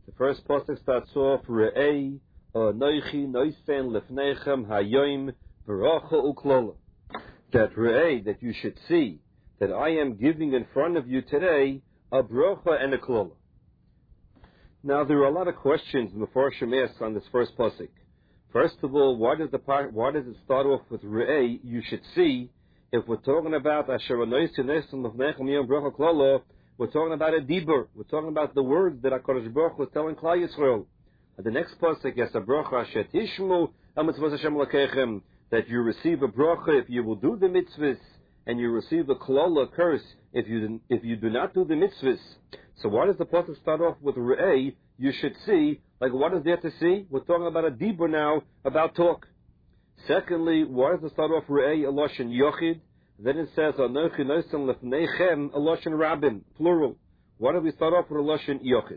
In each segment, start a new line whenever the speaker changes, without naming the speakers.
The first pasuk starts off, Re'ei anoichi noisen lefnechem hayoim beracha uklala. That Re'ei, that you should see, that I am giving in front of you today a bracha and a klala. Now there are a lot of questions in the Mefarshim ask on this first pasuk. First of all, why does it start off with Re'ei, you should see? If we're talking about Asher anoisi noisen lefnechem hayoim beracha klala, we're talking about a dibur. We're talking about the words that HaKadosh Baruch was telling Klal Yisrael. And the next pasuk is a bracha asher tishmu mitzvos Hashem Elokechem, that you receive a bracha if you will do the mitzvahs, and you receive a klala curse if you do not do the mitzvahs. So why does the pasuk start off with Re'ei? You should see. Like, what is there to see? We're talking about a dibur now, about talk. Secondly, why does it start off Re'ei a lashon yochid? Then it says, Anochi noisen lefnechem, a lashon rabim, plural. Why do we start off with a lashon yochid?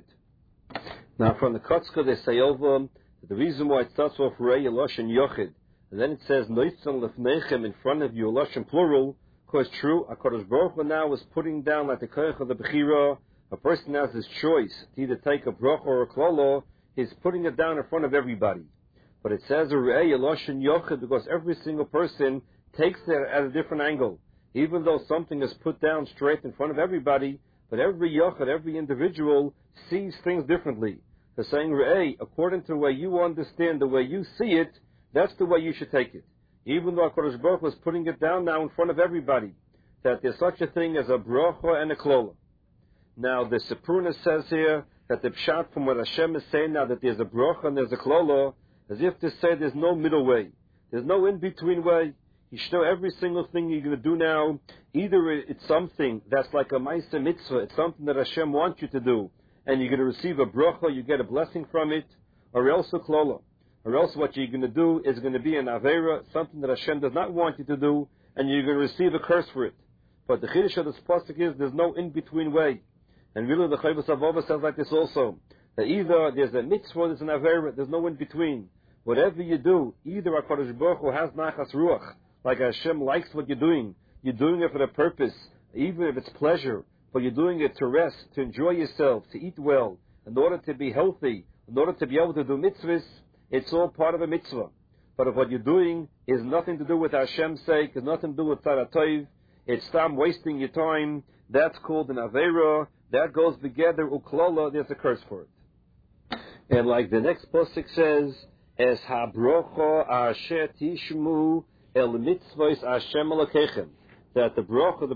Now, from the Kotzka, they say over that the reason why it starts off Re'ei, a lashon yochid, and then it says noisen lefnechem in front of you, a lashon plural, because true, HaKadosh Baruch Hu now is putting down like the koach of the bechira. A person has his choice to either take a bracha or a klala. He's putting it down in front of everybody. But it says Re'ei, a lashon yochid, because every single person takes it at a different angle. Even though something is put down straight in front of everybody, but every yochid, every individual sees things differently. They're saying, Re'ei, according to the way you understand, the way you see it, that's the way you should take it. Even though HaKadosh Baruch Hu was putting it down now in front of everybody, that there's such a thing as a bracha and a klala. Now, the Sepruna says here that the pshat from what Hashem is saying now, that there's a bracha and there's a klala, as if to say there's no middle way. There's no in-between way. You should know every single thing you're going to do now, either it's something that's like a ma'aseh mitzvah, it's something that Hashem wants you to do, and you're going to receive a bracha, you get a blessing from it, or else a klala. Or else what you're going to do is going to be an avera, something that Hashem does not want you to do, and you're going to receive a curse for it. But the chiddush of this pasuk is there's no in-between way. And really the Chovos HaLevavos says like this also, that either there's a mitzvah or there's an avera, there's no in-between. Whatever you do, either HaKadosh Baruch Hu has nachas ruach, like Hashem likes what you're doing it for a purpose, even if it's pleasure, but you're doing it to rest, to enjoy yourself, to eat well, in order to be healthy, in order to be able to do mitzvahs, it's all part of a mitzvah. But if what you're doing is nothing to do with Hashem's sake, has nothing to do with Tzara Tov, it's time wasting your time, that's called an avera, that goes together, uklala, there's a curse for it. And like the next pasuk says, Es habrocha asher tishmu el mitzvos Hashem Elokechem, that the bracha,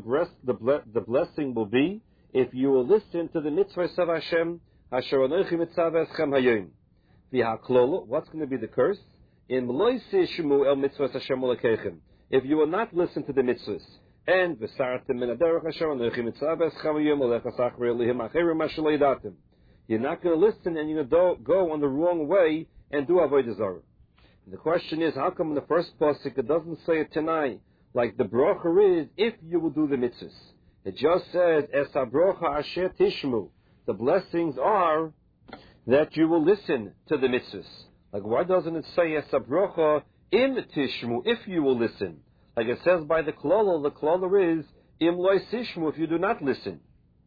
the blessing will be if you will listen to the mitzvos of Hashem, Asher anochi mitzaveschem hayom. V'haklolo, what's going to be the curse? In lo yishmu el mitzvos Hashem Elokechem, if you will not listen to the mitzvos, and v'sartem min haderech Asher anochi mitzaveschem hayom olechas achrei elihim acherim asher lo yadatem. You're not going to listen, and you're going to go on the wrong way and do avodah zarah. The question is, how come in the first pasuk it doesn't say it tonight, like the bracha is, if you will do the mitzvahs? It just says, Es habrocha asher tishmu. The blessings are that you will listen to the mitzvahs. Like, why doesn't it say, Es habrocha im tishmu, if you will listen? Like it says by the klala is, Im lo yishmu, if you do not listen.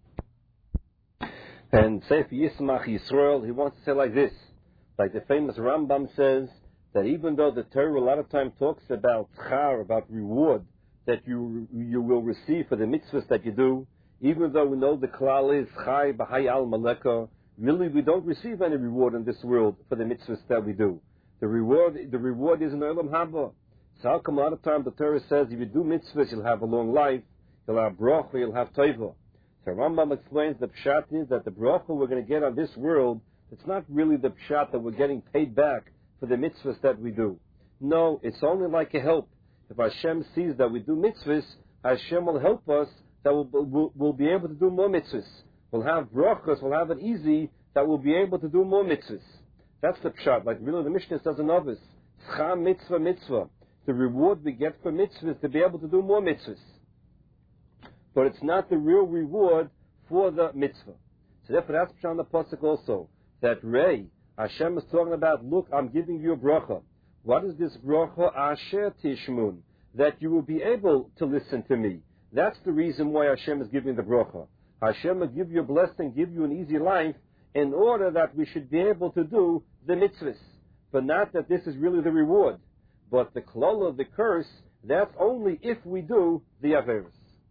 And Sefer Yismach Yisrael, he wants to say like this, like the famous Rambam says, that even though the Torah a lot of time talks about schar, about reward, that you will receive for the mitzvahs that you do, even though we know the klal is chai b'hai al maleka, really we don't receive any reward in this world for the mitzvahs that we do. The reward is in Olam Haba. So how come a lot of time the Torah says if you do mitzvahs you'll have a long life, you'll have bracha, you'll have tova. So Rambam explains the pshat is that the bracha we're going to get on this world, it's not really the pshat that we're getting paid back for the mitzvahs that we do. No, it's only like a help. If Hashem sees that we do mitzvahs, Hashem will help us, that we'll be able to do more mitzvahs. We'll have brachas, we'll have it easy, that we'll be able to do more mitzvahs. That's the pshat. Like really the Mishnah says in Ovis, schar mitzvah. The reward we get for mitzvahs to be able to do more mitzvahs. But it's not the real reward for the mitzvah. So therefore that's pshat on the pasuk also, that Rei, Hashem is talking about, look, I'm giving you a bracha. What is this bracha? Asher tishmun, that you will be able to listen to me. That's the reason why Hashem is giving the bracha. Hashem will give you a blessing, give you an easy life, in order that we should be able to do the mitzvahs. But not that this is really the reward. But the klal of the curse, that's only if we do the averos.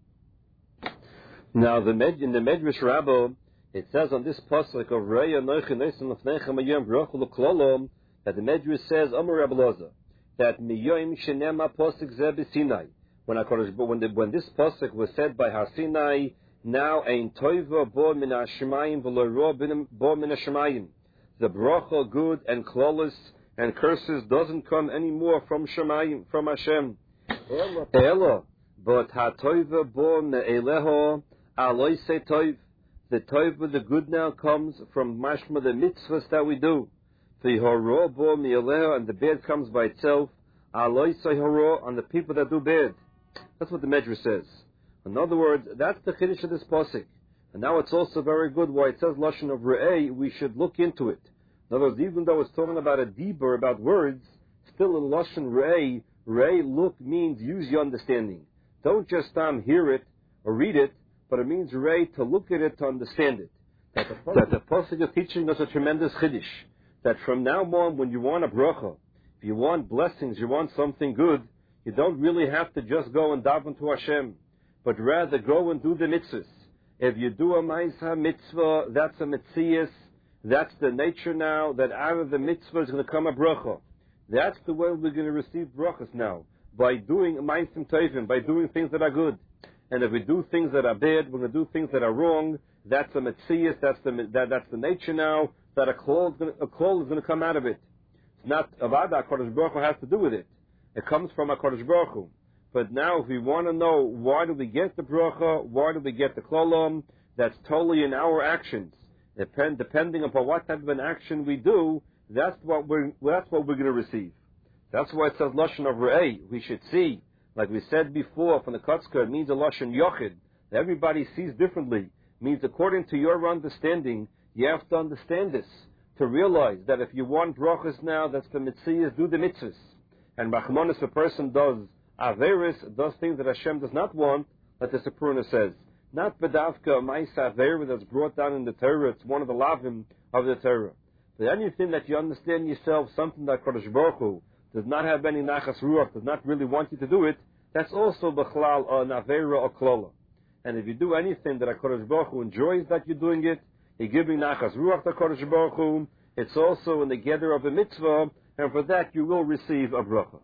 Now, in the Medrash Rabbah, it says on this pasuk of Rei Anochi Neisen Lefnechem Hayom Baruch L'Klolom, that the Medrash says, Amar Rabbi Elazar, that Miyoim Shenema Pasuk Zeh B'Sinai, when this pasuk was said by Har Sinai, now Ein Toiva Bo Min HaShemayim V'Lo Ro Bo Min HaShemayim. The bracha, good and klolus and curses doesn't come anymore from Shemayim, from Hashem. Ela, but HaToiva Bo Me'eleho Aloi Se Toiv. The Toiva, the good now, comes from mashma, the mitzvahs that we do. The horo Bo Me'eleho, and the bad comes by itself. Aloi Se horo, on the people that do bad. That's what the Medrash says. In other words, that's the chiddush of this pasuk. And now it's also very good why it says lashon of re'eh, we should look into it. In other words, even though it's talking about a dibur, about words, still in lashon re'eh, look means use your understanding. Don't just hear it or read it, but it means re'eh, to look at it, to understand it. That the pasuk is teaching us a tremendous chiddush. That from now on, when you want a bracha, if you want blessings, you want something good, you don't really have to just go and daven to Hashem, but rather go and do the mitzvahs. If you do a ma'isa mitzvah, that's a mitzias. That's the nature now, that out of the mitzvah is going to come a bracha. That's the way we're going to receive brachas now, by doing ma'asim tovim, by doing things that are good. And if we do things that are bad, we're going to do things that are wrong. That's a mitzias. That's the nature now, that a klol is going to come out of it. It's not avada. HaKadosh Baruch Hu has to do with it. It comes from HaKadosh Baruch Hu. But now, if we want to know why do we get the bracha, why do we get the klolam, that's totally in our actions. Depending upon what type of an action we do, that's what we're going to receive. That's why it says lashon of re'eh. We should see, like we said before, from the Kotzker, it means a lashon yochid. Everybody sees differently. It means according to your understanding, you have to understand this to realize that if you want brachas now, that's the mitzvahs, do the mitzvahs. And rachmanis, a person does averis, does things that Hashem does not want, like the Sephirah says. Not bedavka, ma'isa avera that's brought down in the Torah, it's one of the lavim of the Torah. But anything that you understand yourself, something that Kodesh Baruch Hu does not have any nachas ruach, does not really want you to do it, that's also b'chlal an avera or klola. And if you do anything that Kodesh Baruch Hu enjoys that you're doing it, you're giving nachas ruach to Kodesh Baruch Hu, it's also in the gather of a mitzvah, and for that you will receive a bracha.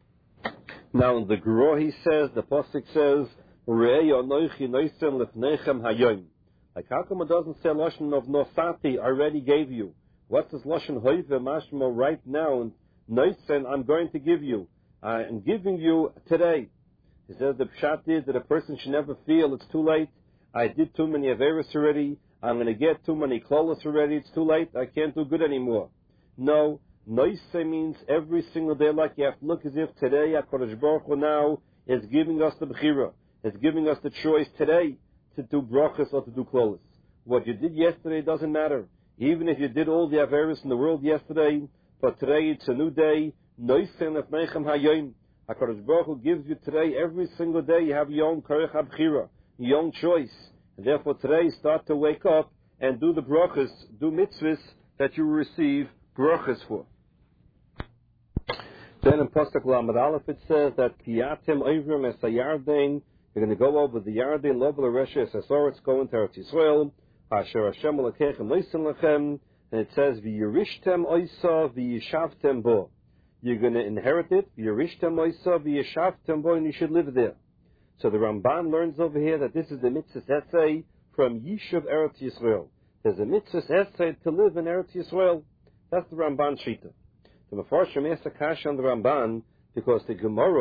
Now in the Gro he says, the Pasuk says, Re'ei Anochi Noisen Lefnechem Hayom. Like how come it doesn't say lashon of Nosati, I already gave you? What's this lashon hoive mashma right now? And Noisen, I'm going to give you. I'm giving you today. He says the pshat is that a person should never feel it's too late. I did too many averis already. I'm going to get too many klolos already. It's too late. I can't do good anymore. No. Noise means every single day, like you have to look as if today HaKadosh Baruch Hu now is giving us the bechira. It's giving us the choice today to do brachas or to do klolos. What you did yesterday doesn't matter. Even if you did all the averis in the world yesterday, but today it's a new day. Noise lefnechem hayom. HaKadosh Baruch Hu gives you today, every single day you have your own korech habchira, your own choice. And therefore today start to wake up and do the brachas, do mitzvahs that you will receive brachas for. Then in Pasuk Lamed Aleph it says that Kiyatim Oivrim Es HaYarden, you're going to go over the Yarden, Lo B'Laresha Es HaSoretz, go into Eretz Yisrael, Asher Hashem Elokechem Noisen Lechem, and it says V'yirishtem Oisa V'yishavtem Bo. You're going to inherit it, V'yirishtem Oisa V'yishavtem Bo, and you should live there. So the Ramban learns over here that this is the mitzvah essay from Yishuv Eretz Yisrael. There's a mitzvah essay to live in Eretz Yisrael. That's the Ramban Shita. The Mefarshim asked a kasha on the Ramban because the Gemara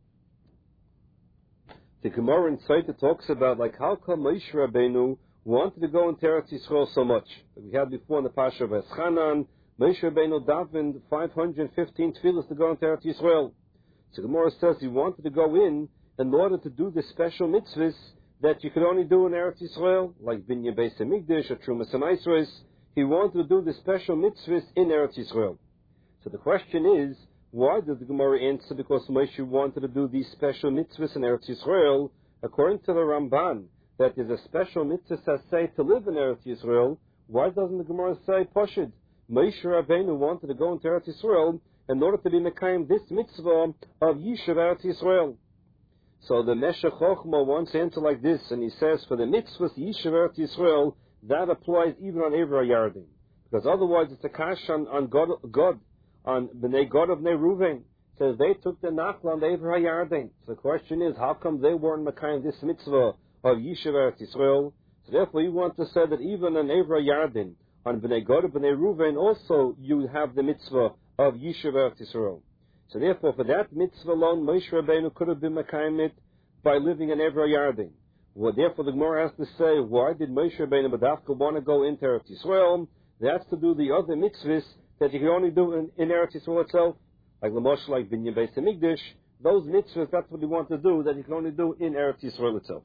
in Tzayta talks about like how come Moshe Rabbeinu wanted to go into Eretz Yisrael so much. We had before in the Pasha of Eschanan, Moshe Rabbeinu davened 515 tefillas to go into Eretz Yisrael. So Gemara says he wanted to go in order to do the special mitzvahs that you could only do in Eretz Yisrael, like Binyan Beis Hamikdash or Trumas and Eisros. He wanted to do the special mitzvahs in Eretz Yisrael. So the question is, why does the Gemara answer because Moshe wanted to do these special mitzvahs in Eretz Yisrael? According to the Ramban, that there's a special mitzvah say to live in Eretz Yisrael, Why doesn't the Gemara say Pashid? Moshe Rabbeinu wanted to go into Eretz Yisrael in order to be Mekayim this mitzvah of Yishuv Eretz Yisrael. So the Meshech Chochma wants to answer like this, and he says, for the mitzvahs Yishuv Eretz Yisrael, that applies even on Eivra Yarden. Because otherwise it's a kash on God, on Bnei God of Bnei Reuven. Says they took the Nachla on the Eivra Yarden. So the question is, how come they weren't Mekayim this mitzvah of Yishuv Eretz Yisrael? So therefore you want to say that even on Eivra Yarden, on Bnei God of Bnei Reuven, also you have the mitzvah of Yishuv Eretz Yisrael. So therefore, for that mitzvah alone, Moshe Rabbeinu could have been Mekayim it by living in Eivra Yarden. Well, therefore, the Gemara has to say, why did Moshe Rabbeinu Badafka want to go into Eretz Yisrael? That's to do the other mitzvahs that you can only do in Eretz Yisrael itself, like Lamosh, like Binyan Beis Hamikdash. Those mitzvahs, that's what you want to do, that you can only do in Eretz Yisrael itself.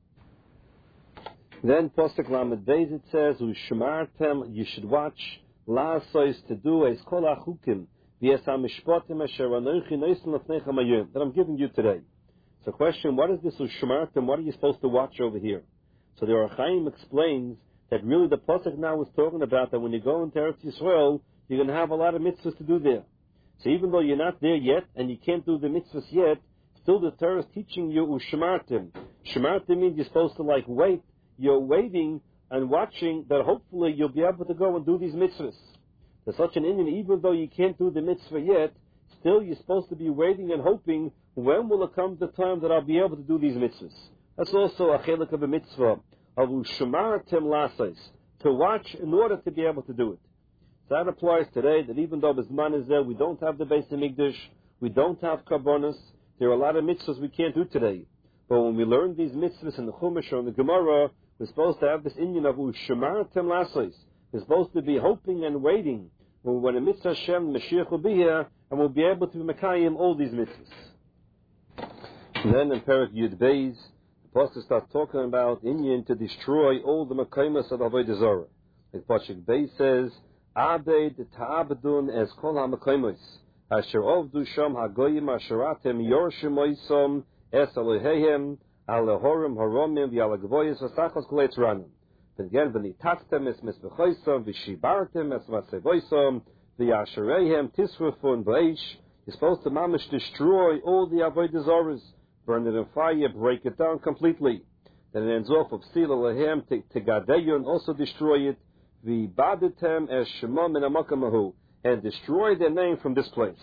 Then Pasuk Lamed Beis it says, "U'shmartem," you should watch la'asos to do es kol ha'chukim v'es ha'mishpatim asher anochi noisen lefnechem hayom that I'm giving you today. So, question: what is this u'shmartem? What are you supposed to watch over here? So the Orach Chaim explains that really the Pasuk now is talking about that when you go into Eretz Yisrael, you're going to have a lot of mitzvahs to do there. So even though you're not there yet and you can't do the mitzvahs yet, still the Torah is teaching you u'shmartem. Shmartem means you're supposed to wait. You're waiting and watching that hopefully you'll be able to go and do these mitzvahs. There's such an Indian, even though you can't do the mitzvah yet, still you're supposed to be waiting and hoping, when will it come the time that I'll be able to do these mitzvahs? That's also a chelik of a mitzvah, of u'shmartem la'asos, to watch in order to be able to do it. So that applies today, that even though Bisman is there, we don't have the Beis Hamikdash, we don't have Karbonos, there are a lot of mitzvahs we can't do today. But when we learn these mitzvahs in the Chumash or in the Gemara, we're supposed to have this Indian of u'shmartem la'asos. We're supposed to be hoping and waiting when a mitzvah Hashem, Mashiach will be here, and we'll be able to be Mekayim all these mitzvahs. And then in Perek Yud Beis, the Pasuk starts talking about Indian to destroy all the Mekayimos of Avodah Zarah. Like Pasuk Beis says, Abed ta'abedun es kol ha-Mekayimos, asher ovdu sham ha-goyim asheratem yorshim oisom es Elohehem, Alehorim haromim v'alagvoyis v'sachos koletz ranim. But again, v'nitastem es misbechoisom v'shibartem es vasevoisom v'yasherehem tisrufun v'eish. You're supposed to mamish destroy all the avodah zaras, burn it in fire, break it down completely. Then it ends off of sil alehem tegadeyun, also destroy it v'badetem es shemam min hamakam, and destroy their name from this place.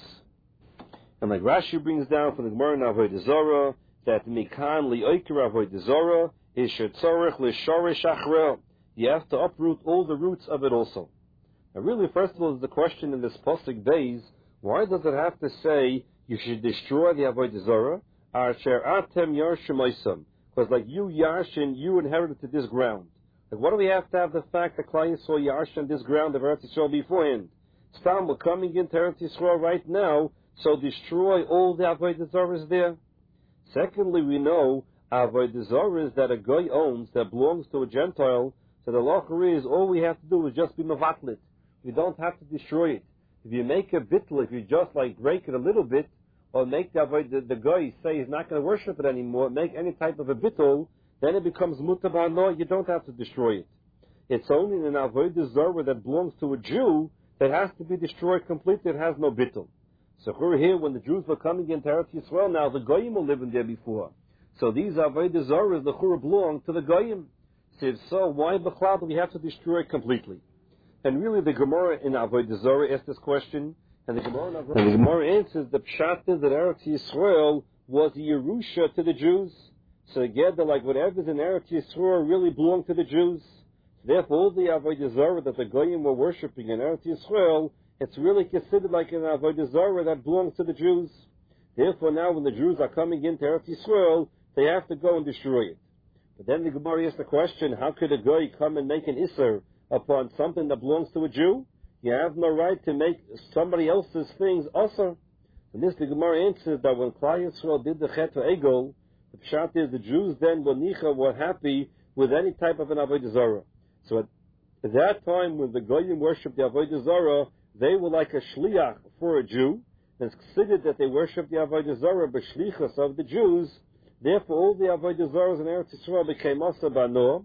And like Rashi brings down from the Gemara in Avodah Zarah, that mikan li'oikir avodah zarah is shetzorech l'shorish achrel. You have to uproot all the roots of it also. Now really, first of all, is the question in this Pasuk Beis, why does it have to say you should destroy the avodah zarah? Asher atem yarshim oisam. Because like you Yarshin, you inherited this ground. Like what do we have to have the fact that Klal Yisrael Yarshin this ground of Eretz Yisrael beforehand? Stam, we're coming into Eretz Yisrael right now, so destroy all the avodah zarahs there. Secondly, we know avodah zarah that a guy owns that belongs to a Gentile. So the law is all we have to do is just be mevatlit. We don't have to destroy it. If you make a bittul, if you just break it a little bit, or make the guy say he's not going to worship it anymore, make any type of a bittul, then it becomes mutar. No, you don't have to destroy it. It's only in an avodah zarah that belongs to a Jew that has to be destroyed completely. It has no bittul. So we're here when the Jews were coming into Eretz Yisrael. Now the goyim were living there before. So these avodah zarahs, the chura, belong to the goyim. So if so, why b'chlal do we have to destroy it completely? And really, the Gemara in avodah zarah asks this question, and the Gemara answers the pshat is that Eretz Yisrael was a Yerusha to the Jews. So again, whatever's in Eretz Yisrael really belonged to the Jews. So therefore, all the avodah zarah that the goyim were worshipping in Eretz Yisrael, it's really considered like an avodah zarah that belongs to the Jews. Therefore, now when the Jews are coming into Eretz Yisrael, they have to go and destroy it. But then the Gemara asks the question: how could a guy come and make an isser upon something that belongs to a Jew? You have no right to make somebody else's things usher. And this the Gemara answers that when Klal Yisrael did the Chet Egel, the pshat is the Jews then were happy with any type of an avodah zarah. So at that time, when the goyim worshipped the avodah zarah, they were like a shliach for a Jew. It's considered that they worship the avodah zarah b'shlichus of the Jews. Therefore, all the avodah zarahs in Eretz Yisrael became asa b'no,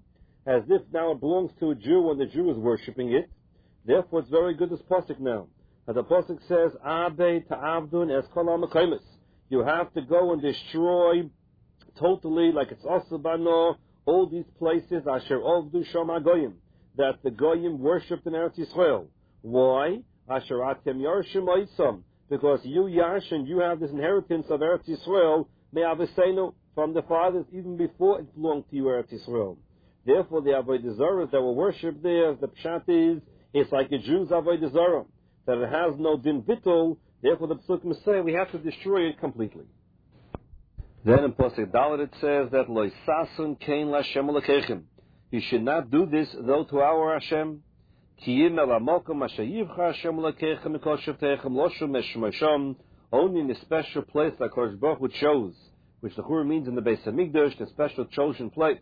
as if now it belongs to a Jew when the Jew is worshipping it. Therefore, it's very good, this pasuk now. And the pasuk says, Abe ta'avdun es kol ha'makaymis. You have to go and destroy totally, like it's Asabano, all these places, Asher Ovdu Shom HaGoyim, that the Goyim worshipped in Eretz Yisrael. Why? Asher Atem Yarshim Oitzam. Because you, Yarshin, you have this inheritance of Eretz Yisrael, Me'avesenu, from the fathers, even before it belonged to you, Eretz Yisrael. Therefore, the Avodah Zarah that were worshipped there, the Pshat is, it's like a Jew's Avodah Zarah, that it has no din vitul. Therefore, the Psukim say we have to destroy it completely. Then in Pasuk Dalet it says that Lo Sasun Kein LaShem Lekechem. You should not do this though to our Hashem. Kiyim El Amokum Ashayivcha Hashem Lekechem Mikol Shavtechem Loshum Meshmasham. Only in a special place that Kodesh Baruch Hu chose, which the Chur means in the Beis Hamikdash, the special chosen place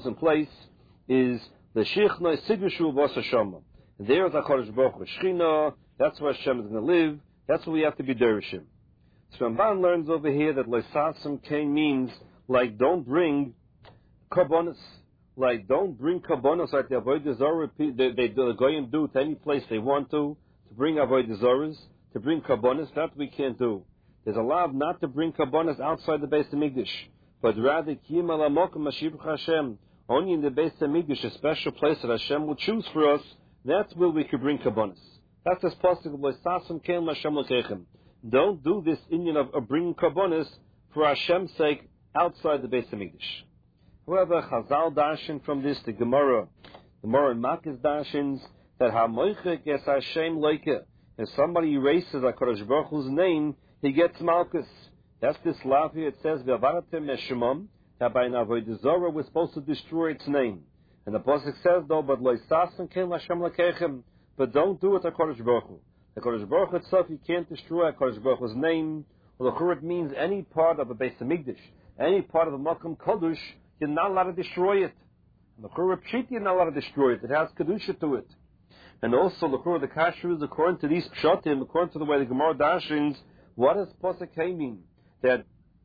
is the Shichnoi Sigushu Vos Hashama. There is a Kodesh Baruch Hu Shechina. That's where Hashem is going to live. That's where we have to be derishim. So Ramban learns over here that Leisasim Kain means like don't bring karbonos, like don't bring karbonos like the Avodah Zarah the Goyim do to any place they want to bring Avodah Zarahs, to bring karbonos. That we can't do. There's a law not to bring karbonos outside the Beis Hamikdash, but rather Kiyim Al Hamokum Mashivcha Hashem. Only in the Beis Hamikdash, a special place that Hashem will choose for us. That's where we could bring karbonos. That's as possible. Leisasim Kain LaShem Lekechem. Don't do this Indian of bringing karbonos for Hashem's sake outside the Beis Hamikdash. However, Chazal darshan from this, the Gemara in Makis darshans that HaMoichek es Hashem Leike. If somebody erases HaKadosh Baruch Hu's name, he gets Malkus. That's this law here. It says V'avaratem Meshemam, that by an Avodah Zarah we're supposed to destroy its name. And the pasuk says though, but Leisasim Kein LaShem Lekechem. But don't do it to HaKadosh Baruch Hu. The HaKadosh Baruch Hu itself, you can't destroy HaKadosh Baruch Hu's name. Well, the Churut means any part of a Beis Hamikdash, any part of a Makom Kodesh, you're not allowed to destroy it. And the Churut Pshit, you're not allowed to destroy it. It has Kedusha to it. And also, the Churut, the Kasher is according to these Pshatim, according to the way the Gemara darshans, what does Pasuk Hay mean? That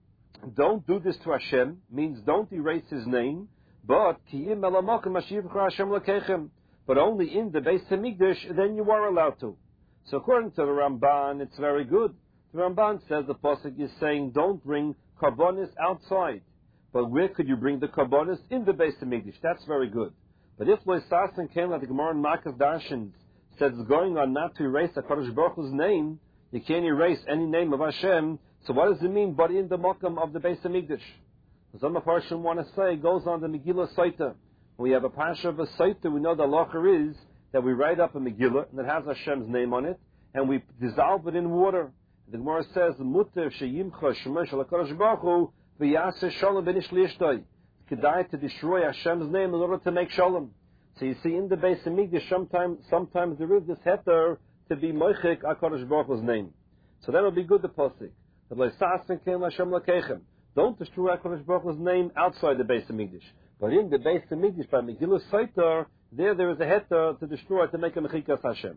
don't do this to Hashem, means don't erase His name, but Kiyim El Hamokum Ashivcha Hashem Lekechem. But only in the Beis Hamikdash, then you are allowed to. So according to the Ramban, it's very good. The Ramban says the pasuk is saying don't bring karbonos outside. But where could you bring the karbonos? In the Beis Hamikdash. That's very good. But if Leisasim came like the Gemara in Makas Darshans says it's going on not to erase HaKadosh Baruch Hu's name, you can't erase any name of Hashem. So what does it mean? But in the Makam of the Beis Hamikdash. Some of Parshim want to say it goes on the Megillah Saita. When we have a Pasha of a Saita, we know the halacha is that we write up a Megillah and it has Hashem's name on it, and we dissolve it in water. The Gemara says, "Muter sheyimcha shemesh HaKadosh Baruch Hu v'yaseh shalom b'nish li'ishtoi." It's kedai to destroy Hashem's name in order to make shalom. So you see, in the Beis Hamikdash, sometimes there is this heter to be moichik HaKadosh Baruch Hu's name. So that will be good. The pasuk that Leisasim Kein LaShem Lekechem. Don't destroy HaKadosh Baruch Hu's name outside the Beis Hamikdash. But in the Beis Hamikdash, by Megillah Saita, there is a heter to destroy, to make a mechikas Hashem.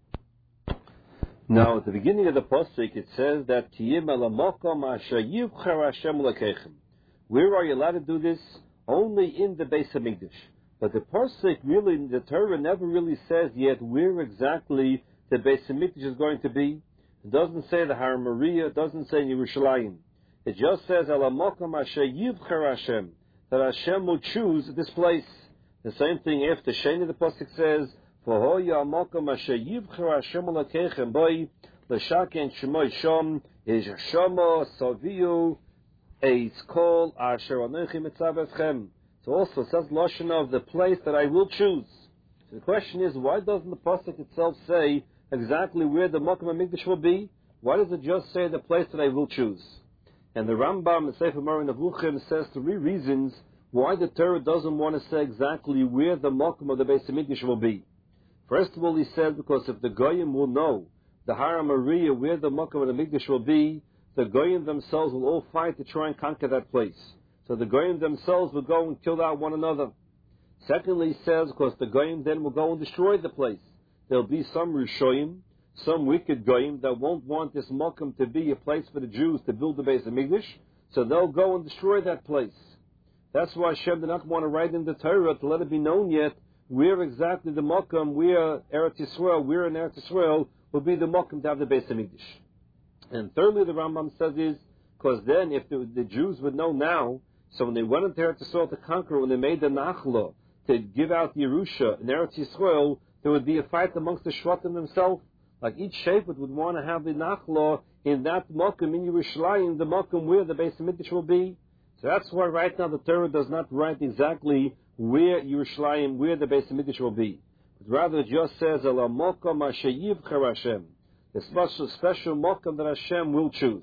Now, at the beginning of the pasuk, it says that Kiyim El Hamokum Asher Yivchar Hashem Lekechem. Where are you allowed to do this? Only in the Beis Hamikdash. But the pasuk really, the Torah never really says yet where exactly the Beis Hamikdash is going to be. It doesn't say the Har Moriah, it doesn't say Yerushalayim. It just says El Hamokum Asher Yivchar Hashem, that Hashem will choose this place. The same thing after Sheni, the pasuk says, "V'hoya Hamokum Asher Yivchar Hashem Lekechem Boi L'shaken Shemoi Shom Is Shama Saviu Eitz Kol Asher Anochi Mitzav Eschem." So also it says Lashon of the place that I will choose. So the question is, why doesn't the pasuk itself say exactly where the Makom HaMikdash will be? Why does it just say the place that I will choose? And the Rambam in Sefer Moreh Nevuchim says 3 reasons why the Torah doesn't want to say exactly where the Makom of the Beis Hamikdash will be. First of all, he says because if the Goyim will know the Har Moriah where the Makom of the Mikdash will be, the Goyim themselves will all fight to try and conquer that place. So the Goyim themselves will go and kill out one another. Secondly, he says because the Goyim then will go and destroy the place. There'll be some Rishoyim, some wicked Goyim that won't want this Makom to be a place for the Jews to build the Beis Hamikdash, so they'll go and destroy that place. That's why Hashem did not want to write in the Torah to let it be known yet where exactly the Mokum, where Eretz Yisrael, where in Eretz Yisrael will be the Mokum to have the Beis HaMikdash. And thirdly, the Rambam says is, because then if the Jews would know now, so when they went into Eretz Yisrael to conquer, when they made the Nachla to give out the Yerusha in Eretz Yisrael, there would be a fight amongst the Shvatim themselves. Like each Shevet would want to have the Nachla in that Mokum, in Yerushalayim, the Mokum where the Beis HaMikdash will be. So that's why right now the Torah does not write exactly where Yerushalayim, where the Beis HaMikdash will be. But rather it just says, Ela Mokum Asher Yivchar Hashem. The special Mokum that Hashem will choose.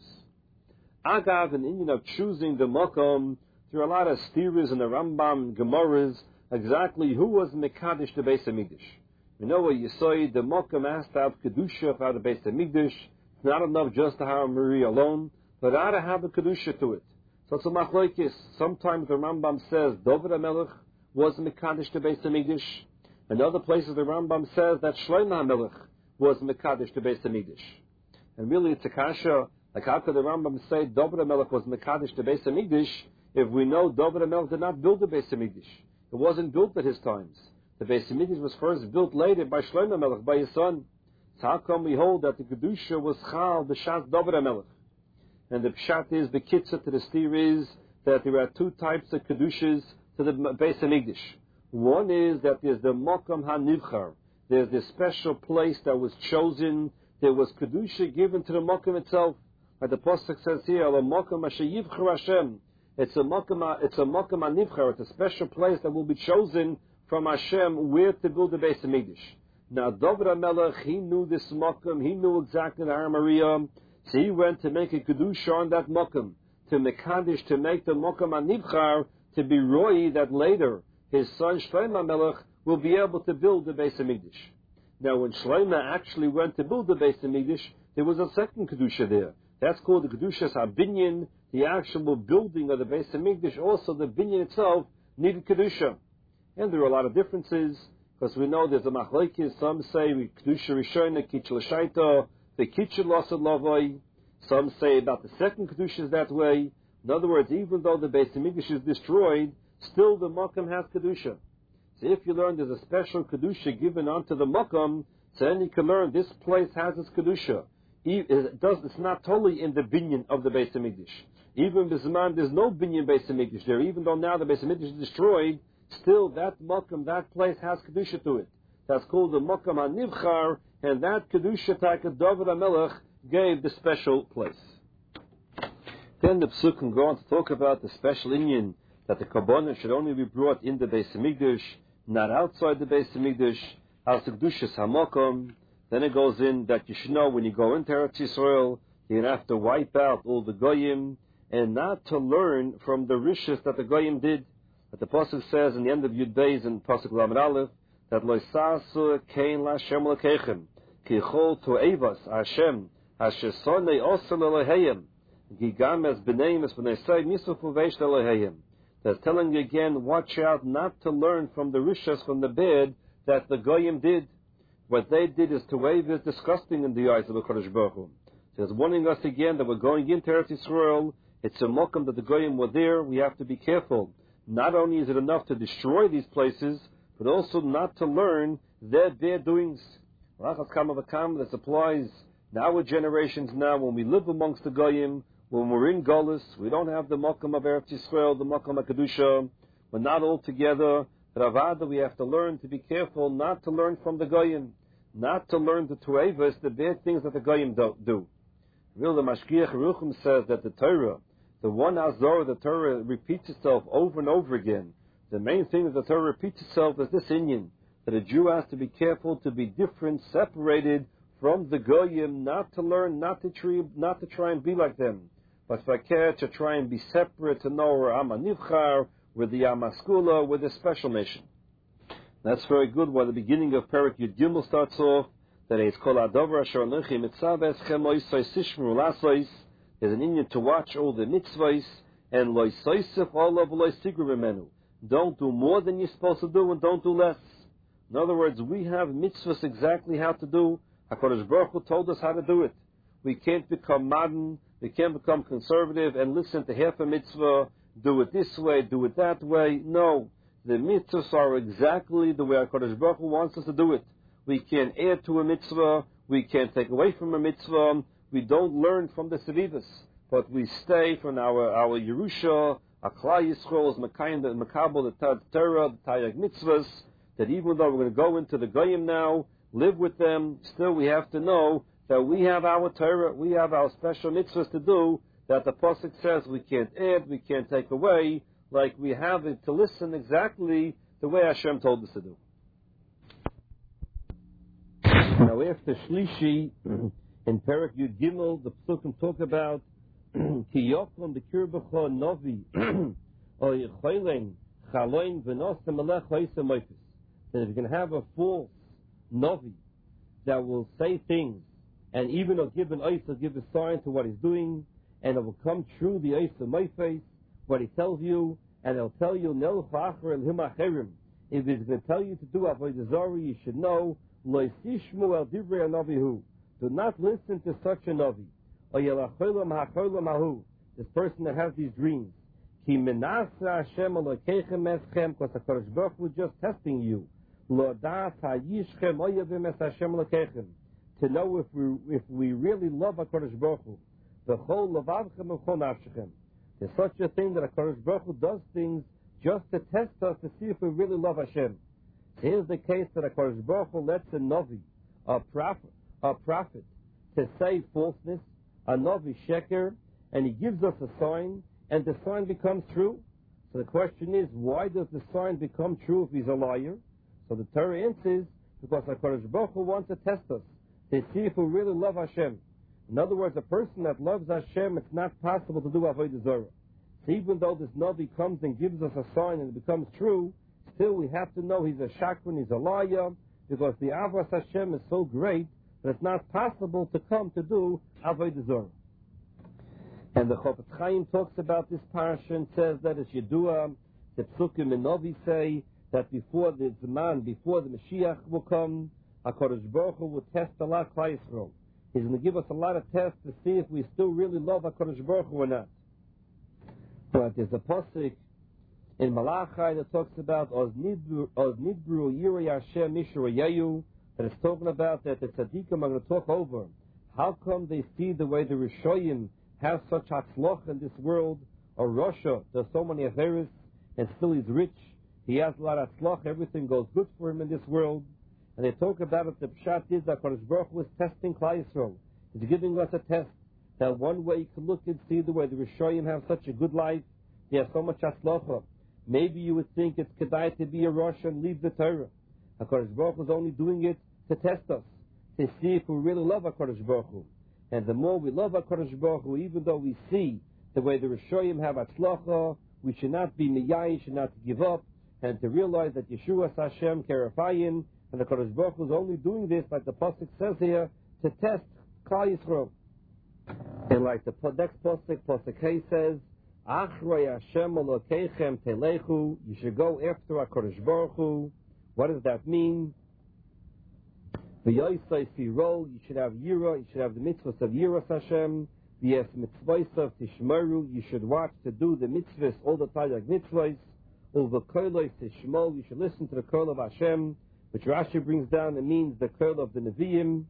Agav, an Indian of choosing the Mokum, there are a lot of steers in the Rambam, Gemaras, exactly who was Mekadesh the Beis HaMikdash. You know what you say, the Mokum has to have Kedusha for the Beis HaMikdash. It's not enough just to have Maria alone, but how to have a Kedusha to it. So it's a machlokes. Sometimes the Rambam says David HaMelech was Mekadesh the Beis HaMikdash. In other places the Rambam says that Shlomo HaMelech was Mekadesh the Beis HaMikdash. And really it's a kasha, like how could the Rambam say David HaMelech was Mekadesh the Beis HaMikdash if we know David HaMelech did not build the Beis HaMikdash? It wasn't built at his times. The Beis HaMikdash was first built later by Shlomo HaMelech, by his son. So how come we hold that the Kedusha was Chal b'Shas David HaMelech? And the pshat is, the kitzah to the steer is, that there are two types of Kedushas to the Beis HaMikdash. One is that there's the Mokum HaNivchar. There's this special place that was chosen. There was Kedusha given to the Mokum itself. Like the Pasuk says here, Ela Mokum Asher Yivchar Hashem. It's a Mokum HaNivchar. It's a special place that will be chosen from Hashem where to build the Beis HaMikdash. Now, David HaMelech, he knew this Mokum. He knew exactly the Har Maria. So he went to make a Kedusha on that Mokum, to Mekadesh, to make the Mokum HaNivchar, to be Roy that later his son Shlomo HaMelech will be able to build the Beis HaMikdash. Now when Shlomo actually went to build the Beis HaMikdash, there was a second Kedusha there. That's called the Kedushas HaBinyan, the actual building of the Beis HaMikdash. Also the Binyan itself needed Kedusha. And there are a lot of differences, because we know there's a machlokes. Some say Kedusha Rishona, Kitchel Shaita, the Kitchel Lasad Lavoi. Some say about the second Kedusha is that way. In other words, even though the Beis HaMikdash is destroyed, still the Mokum has Kedusha. So if you learn there's a special Kedusha given onto the Mokum, so then you can learn this place has its Kedusha. It's not totally in the binyan of the Beis HaMikdash. Even Bisman, there's no binyan Beis HaMikdash there. Even though now the Beis HaMikdash is destroyed, still that Mokum, that place has Kedusha to it. That's called the Mokum HaNivchar, and that Kedusha Taka David HaMelech gave the special place. Then the Psukim go on to talk about the special inyan that the Kabbalah should only be brought in the Beis HaMikdash, not outside the Beis HaMikdash, as the Kedushas HaMokum. Then it goes in that you should know when you go into Eretz Yisrael, you're going to have to wipe out all the Goyim, and not to learn from the Rishis that the Goyim did. But the Pasuk says in the end of Yud Beis in Pasuk Lamed Aleph, that Lo Sasu Kein LaShem Lekechem, Ki Chol To'evas Hashem, Asher Sonei Osel Eloheyim, Gigam Es B'neim Es B'nei Sei Misufu Veish Eloheyim. That's telling you again, watch out not to learn from the Rishas, from the bad, that the Goyim did. What they did is to wave is disgusting in the eyes of the Kodesh Baruch Hu. So it's warning us again that we're going into Eretz Yisrael. It's a mokum that the Goyim were there. We have to be careful. Not only is it enough to destroy these places, but also not to learn their doings. This applies in our generations now when we live amongst the Goyim, when we're in Golus, we don't have the mokum of Eretz Yisrael, the mokum of Kedusha. We're not all together. But Avada, we have to learn to be careful not to learn from the Goyim, not to learn the Tuevas, the bad things that the Goyim do. Really, the Mashgiach Ruchim says that the Torah, the one Azor, the Torah repeats itself over and over again. The main thing that the Torah repeats itself is this inyan, that a Jew has to be careful to be different, separated from the Goyim, not to learn, not to try and be like them, but to try and be separate, to know where I'm a Nivchar, with the Yamaskula, with a special nation. That's very good. While the beginning of Perek Yud Gimel starts off, that it's Kol Adover Asher Anochi Mitzvah Eschem Oisai Sishmru Lasois. There's an inyan to watch all the mitzvahs, and Loisoisif all of Loisigru B'menu. Don't do more than you're supposed to do, and don't do less. In other words, we have mitzvahs exactly how to do. HaKadosh Baruch Hu told us how to do it. We can't become modern, we can't become conservative and listen to half a mitzvah, do it this way, do it that way. No, the mitzvahs are exactly the way HaKadosh Baruch Hu wants us to do it. We can't add to a mitzvah, we can't take away from a mitzvah, we don't learn from the Sevivas, but we stay from our Yerusha, our Klal Yisrael, the Makabel, the Torah, the Taryag mitzvahs, that even though we're going to go into the Goyim now, live with them, still we have to know that we have our Torah, we have our special mitzvahs to do, that the Pasuk says we can't add, we can't take away, like we have it to listen exactly the way Hashem told us to do. Now after Shlishi, in Perek Yud Gimel, the Psukim talk about Ki yokom b'kirbecha novi or yichoylen chaloin v'nosem melech ha'isa moifis. That if you can have a false novi that will say things and even will give an oath, will give a sign to what he's doing, and it will come true, the oath of moifis, what he tells you, and he'll tell you, Nel Facher El Himacherim. If he's going to tell you to do Avodah Zarah, you should know, Lo Yisishmu El Divrei Hanavihu. Do not listen to such a Navi. Or Yelacholam HaCholam Ahu. This person that has these dreams. Ki Menasa Hashem Elokeichem Eschem, because HaKadosh Baruch Hu is just testing you. Lo Das HaYishchem Oyavim Es Hashem Elokeichem. To know if we really love HaKadosh Baruch Hu. V'chol Lavavchem V'chol Nafshechem. There's such a thing that HaKadosh Baruch Hu does things just to test us to see if we really love Hashem. Here's the case that HaKadosh Baruch Hu lets a Navi, a prophet, to say falseness, a Navi sheker, and he gives us a sign, and the sign becomes true. So the question is, why does the sign become true if he's a liar? So the Torah answers, because HaKadosh Baruch Hu wants to test us, to see if we really love Hashem. In other words, a person that loves Hashem, it's not possible to do Avodah Zarah. So even though this Navi comes and gives us a sign and it becomes true, still we have to know he's a shakran, he's a liar, because the Avos Hashem is so great that it's not possible to come to do Avodah Zarah. And the Chofetz Chaim talks about this parasha and says that as Yedua, the Psukim and Navi say that before the Mashiach will come, HaKadosh Baruch Hu will test a lot of Klal Yisrael. He's going to give us a lot of tests to see if we still really love HaKadosh Baruch Hu or not. But there's a pasuk in Malachi that talks about Oz Nidbru Yirei Hashem Mishrayayu, that is talking about that the tzaddikim are going to talk over. How come they see the way the Rishoyim have such hatzloch in this world, or Russia, there's so many averis, and still he's rich, he has a lot of hatzloch, everything goes good for him in this world. And they talk about it, the pshat is that HaKadosh Baruch Hu is testing Klal Yisrael. He's giving us a test. That one way you can look and see the way the Rishoyim have such a good life, they have so much hatzlocha. Maybe you would think it's kedai to be a Rosh and leave the Torah. HaKadosh Baruch Hu is only doing it to test us, to see if we really love HaKadosh Baruch Hu. And the more we love HaKadosh Baruch Hu, even though we see the way the Rishoyim have hatzlocha, we should not be miyai, should not give up, and to realize that Yeshua Hashem Kerafayin, and the HaKadosh Baruch Hu is only doing this, like the pasuk says here, to test Klal Yisrael. And like the next pasuk Hay says, Achrei Hashem Elokeichem Telechu, you should go after HaKadosh Baruch Hu. What does that mean? V'yoisai Firo, you should have Yira, you should have the mitzvahs of Yiras Hashem. V'yes mitzvahs Tishmeru, you should watch to do the mitzvahs, all the time like mitzvahs. Uv'koiloi Tishmol, you should listen to the call of Hashem, which Rashi brings down, it means the call of the Nevi'im.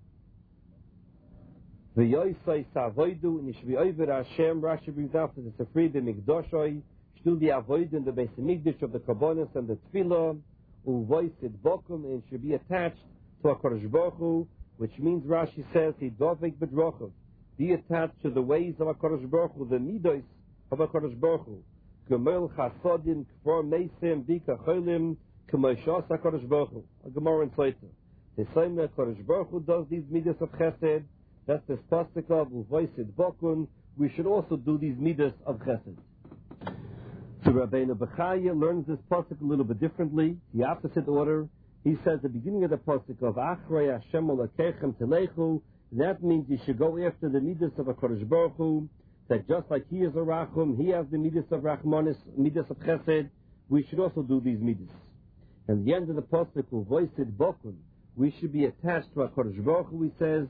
V'yoisai Savoidu, and you should be over Hashem. Rashi brings down for the Sefri b'Mikdoshoi, should do the Avoid in the Beis Hamikdash of the Karbonos and the Tefillah. Uvoisid Bokum, and should be attached to HaKadosh Baruch Hu, which means Rashi says he dovek bedrochav, be attached to the ways of HaKadosh Baruch Hu, the midos of HaKadosh Baruch Hu. Gemel chasodim kfor meisem bika cholim k'moishas HaKadosh Baruch Hu. A Gemara in Tzeita. The same way HaKadosh Baruch Hu does these midos of chesed, that's the pasuk of uvoisid bokum, we should also do these midos of chesed. So Rabbeinu Bechaya learns this pasuk a little bit differently, the opposite order. He says the beginning of the pasuk of Achrei Hashem Elokeichem Telechu, that means you should go after the midas of HaKadosh Baruch Hu, that just like he is a Rachum, he has the midas of Rachmanis, midas of Chesed, we should also do these midas. And the end of the pasuk, Uvoisid Bokum, we should be attached to HaKadosh Baruch Hu, he says,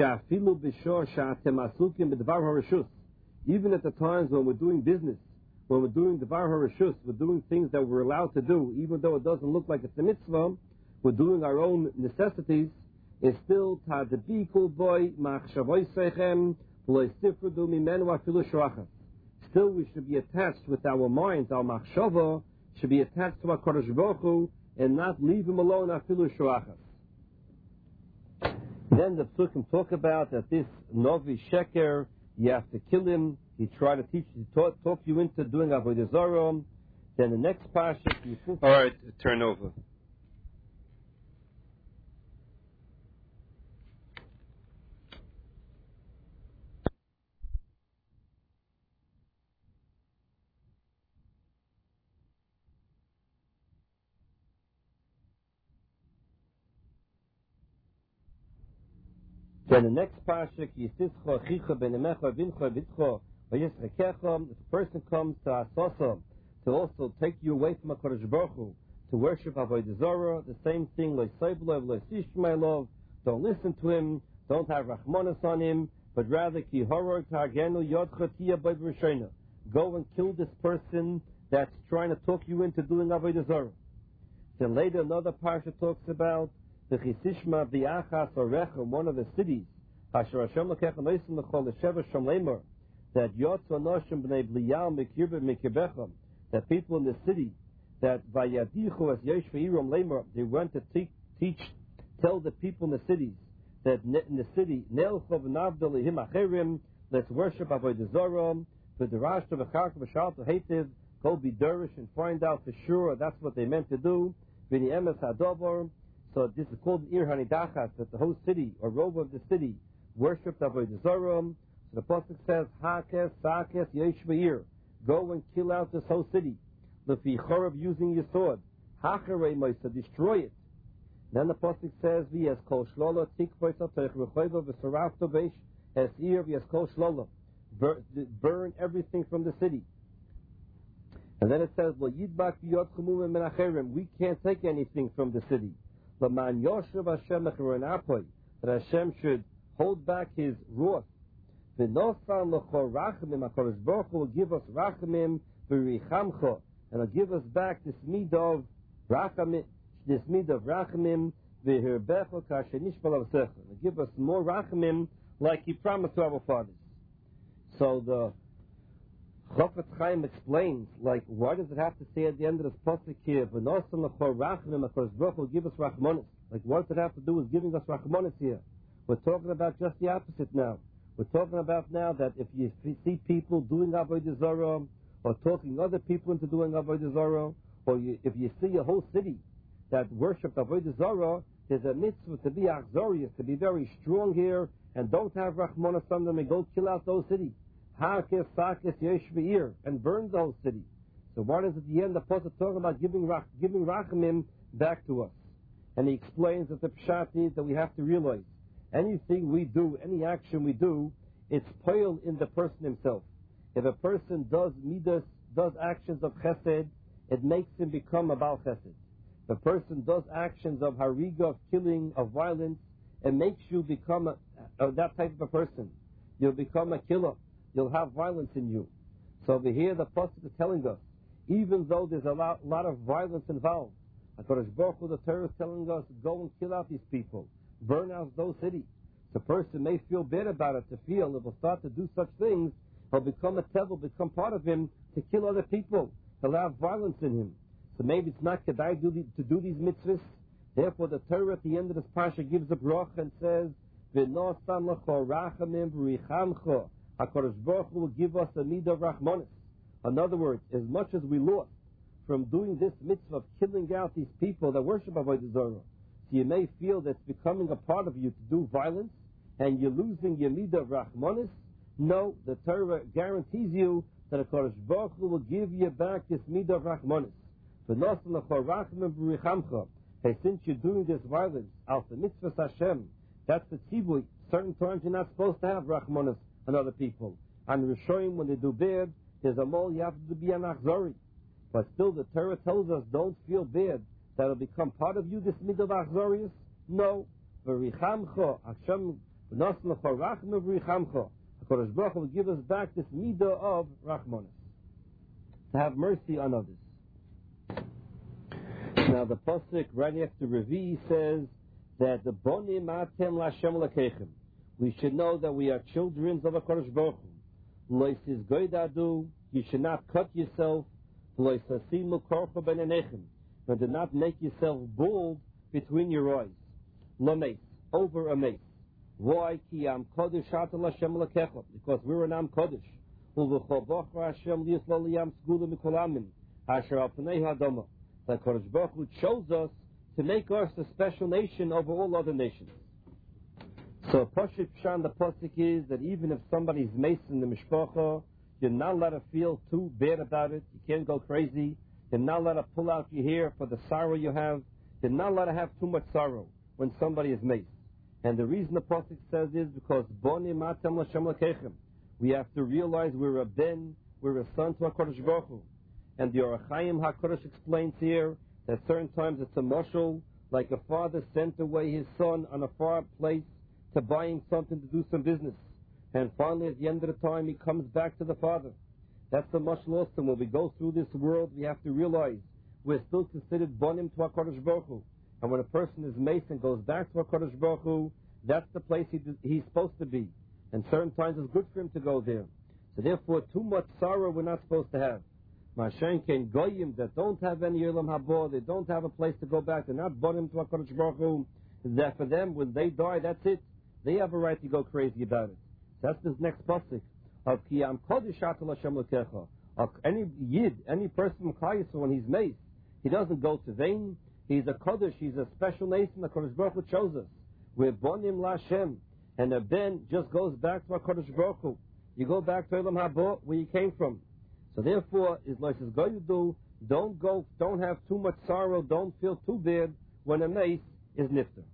Sha'afilu b'shor sha'atem asukim b'dvar harishus. Even at the times when we're doing business, when we're doing the Bar HaRashus, we're doing things that we're allowed to do, even though it doesn't look like it's a mitzvah, we're doing our own necessities, is still Tadabikul boy Machshavoy Sechem V'Loistifrudu Mimenu Afilu Shorachas. Still, we should be attached with our minds, our machshava should be attached to our Kodesh Baruch Hu, and not leave him alone afilu shorachas. Then the Psukim talk about that this Novi Sheker, you have to kill him. He tried to teach you, talk you into doing Avodah Zarah. Then the next parsha, all right, turn over. Then the next parsha, Yisischa Chicha Benemecha Vincha Vitcha Vayisrekecha. If a person comes to Asasa to also take you away from HaKadosh Baruch Hu, to worship Avodah Zarah, the same thing, Lo Seiblev, Lo Sishmaelov, don't listen to him, don't have Rachmanas on him, but rather Ki Horor Targenu Yodcha Tia B'Yid Rishona. Go and kill this person that's trying to talk you into doing Avodah Zarah. Then later another parsha talks about the Chisishma V'Achas Orechem, one of the cities, Asher Hashem Lekech Noisim Lechol L'Sheva Shem Leimer, that Yotz Anoshim B'nei Bliyal Mikibechem, that people in the city, that Vayadichu as Yesh V'Irom Leimer, they went to tell the people in the cities, that in the city, Ne'elchov Navdel Lehim Acherim, let's worship Avodah Zarah, V'Darash V'Chark V'Shalta Hetiv, go be Derish and find out for sure that's what they meant to do, V'Ni Emes Hadovar. So this is called Ir Hanidachas, that the whole city, or robe of the city, worshipped Avodah Zarah. So the Pasuk says, Hakes, Sakes, Yesh V'Ir. Go and kill out this whole city. Lefi Chorav, using your sword. Hacharei Moisa, destroy it. Then the Pasuk says, V'yes Kol Shlola, Tikvois Atoich Rechoiva, V'Sarav Tovesh, Esir, V'yes Kol Shlola. Burn everything from the city. And then it says, Lo Yidbak V'yot Chumum Menacherim. We can't take anything from the city. That Hashem should hold back His wrath. HaKadosh Baruch Hu will give us rachamim v'richamcha, and will give us back this mid of rachamim v'hirbecha kasher nishbal avsecha. Will give us more rachamim like He promised to our fathers. So the Chofetz Chaim explains, like, why does it have to say at the end of this pasuk here, "V'nosam l'chor rachmanim," HaKadosh Baruch Hu will give us rachmanis? Like, what does it have to do with giving us rachmanis here? We're talking about just the opposite now. We're talking about now that if you see people doing Avodah Zarah, or talking other people into doing Avodah Zarah, or if you see a whole city that worshipped Avodah Zarah, there's a mitzvah to be achzorious, to be very strong here, and don't have rachmanis on them, and go kill out those cities. Hakes, Sakes, Yesh V'Ir, and burn the whole city. So why does at the end the Pasuk talk about giving rachamim back to us? And he explains that the pshat is that we have to realize anything we do, any action we do, it's poil in the person himself. If a person does midas, does actions of chesed, it makes him become a Baal Chesed. If a person does actions of hariga, of killing, of violence, it makes you become that type of a person. You'll become a killer. You'll have violence in you. So over here the Pasuk is telling us, even though there's a lot of violence involved, HaKadosh Baruch Hu, the Torah is telling us, go and kill out these people, burn out those cities. The person may feel bad about it, to feel if he'll start to do such things, he'll become a tevil, become part of him, to kill other people. He'll have violence in him. So maybe it's not kedai to do these mitzvahs. Therefore the Torah at the end of this parsha gives a bracha and says, V'nosan l'cho rachamim v'richamcha. HaKadosh Baruch Hu will give us a midah of rachmanis. In other words, as much as we lost from doing this mitzvah of killing out these people that worship Avodah Zarah, so you may feel that it's becoming a part of you to do violence, and you're losing your midah of rachmanis. No, the Torah guarantees you that HaKadosh Baruch Hu will give you back this midah of rachmanis. Hey, since you're doing this violence, al the mitzvah Hashem, that's the tzibui. Certain times you're not supposed to have rachmanis on other people. And Rishoyim, when they do bad, there's a mole, you have to be an achzori. But still, the Torah tells us, don't feel bad that it'll become part of you, this midah of achzorius. No. V'richamcha, Hashem, v'noslecha rachma v'richamcha. HaKadosh Baruch Hu will give us back this midah of rachmanis. to have mercy on others. Now the pasuk right after Revi says that the bonim atem l'Hashem l'keichem. We should know that we are children of HaKadosh Baruch Hu. Lo yisiz goydadu, you should not cut yourself. Lo yisasimu korcha b'neinechem, and do not make yourself bald between your eyes. Lo meis, over a mace. Why? Ki am kodesh atel Hashem l'keichem, because we're an am kodesh. U'v'chol Hashem liyislo liyam sgula mikol amin, asher al pnei ha'adama. That Kodesh Baruch Hu chose us to make us a special nation over all other nations. So Pashut Pshan, the pasuk is that even if somebody's mace in the mishpacha, you're not allowed to feel too bad about it. You can't go crazy. You're not allowed to pull out your hair for the sorrow you have. You're not allowed to have too much sorrow when somebody is maced. And the reason the pasuk says is because Boni Matem L'Shem L'Keichem. We have to realize we're a ben, we're a son to HaKadosh Baruch Hu. And the Orach Chaim HaKadosh explains here that certain times it's a mashal, like a father sent away his son on a far place to buy him something to do some business. And finally, at the end of the time, he comes back to the father. That's the mashal also. When we go through this world, we have to realize we're still considered bonim to HaKadosh Baruch Hu. And when a person is maced and goes back to HaKadosh Baruch Hu, that's the place he's supposed to be. And certain times it's good for him to go there. So therefore, too much sorrow we're not supposed to have. Mashenken goyim that don't have any Olam Haba, they don't have a place to go back, they're not bonim to HaKadosh Baruch Hu, that for them, when they die, that's it. They have a right to go crazy about it. So that's this next pasuk of Ki Am Kodesh Atel Hashem L'Kecha. Any Yid, any person in Klal Yisrael, when he's maced, he doesn't go to vain. He's a Kodesh, he's a special nation. The Kodesh Baruch Hu chose us. We're bonim l'Hashem, and a ben just goes back to HaKadosh Baruch Hu. You go back to Olam Haba, where you came from. So therefore, is like it's going to do. Don't have too much sorrow. Don't feel too bad when a mace is nifter.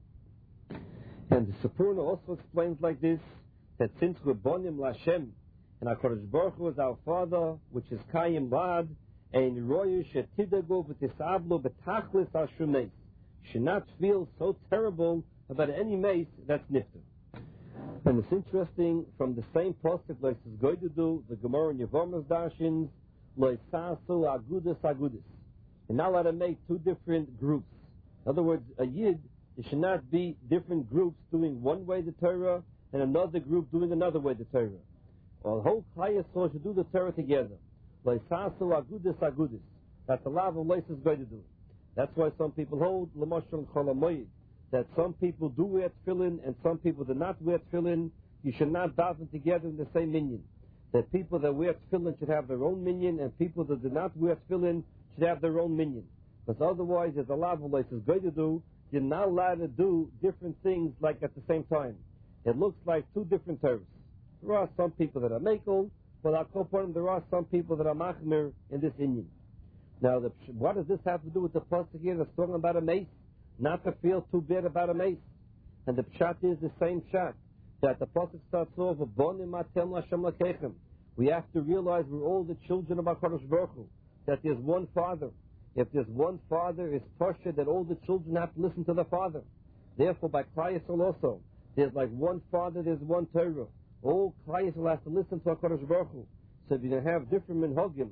And the Sforno also explains like this, that since we're bonim l'Hashem, and HaKadosh Baruch Hu is our Father, which is Kayim Lad, and royu shetidago v'tisablo b'tachlis al shumeis, should not feel so terrible about any mace that's nifter. And it's interesting, from the same pasuk, like it's going to do, the Gemara in Yevamos Darshins, loisasu agudis agudis. You're not allowed to make two different groups. In other words, a Yid, it should not be different groups doing one way the Torah, and another group doing another way the Torah. Well, the whole Klal Yisrael should do the Torah together. Loisasu agudis agudis. That's a lot of Lois is going to do. That's why some people hold, l'mashal chol hamoed, that some people do wear tefillin and some people do not wear tefillin. You should not daven together in the same minyan. That people that wear tefillin should have their own minyan, and people that do not wear tefillin should have their own minyan. Because otherwise, there's a lot of what is going to do. You're not allowed to do different things like at the same time. It looks like two different terms. There are some people that are mekel, but I'll call upon them, there are some people that are machmir in this inyan. Now, what does this have to do with the pasuk here that's talking about a mace? Not to feel too bad about a mace. And the pshat is the same pshat. That the pasuk starts off with bonim atem l'Hashem l'keichem. We have to realize we're all the children of HaKadosh Baruch Hu. That there's one father. If there's one father, it's pasha that all the children have to listen to the father. Therefore, by Klal Yisrael also, there's like one father, there's one Torah. All Klal Yisrael has to listen to HaKadosh Baruch Hu. So if you have different minhagim,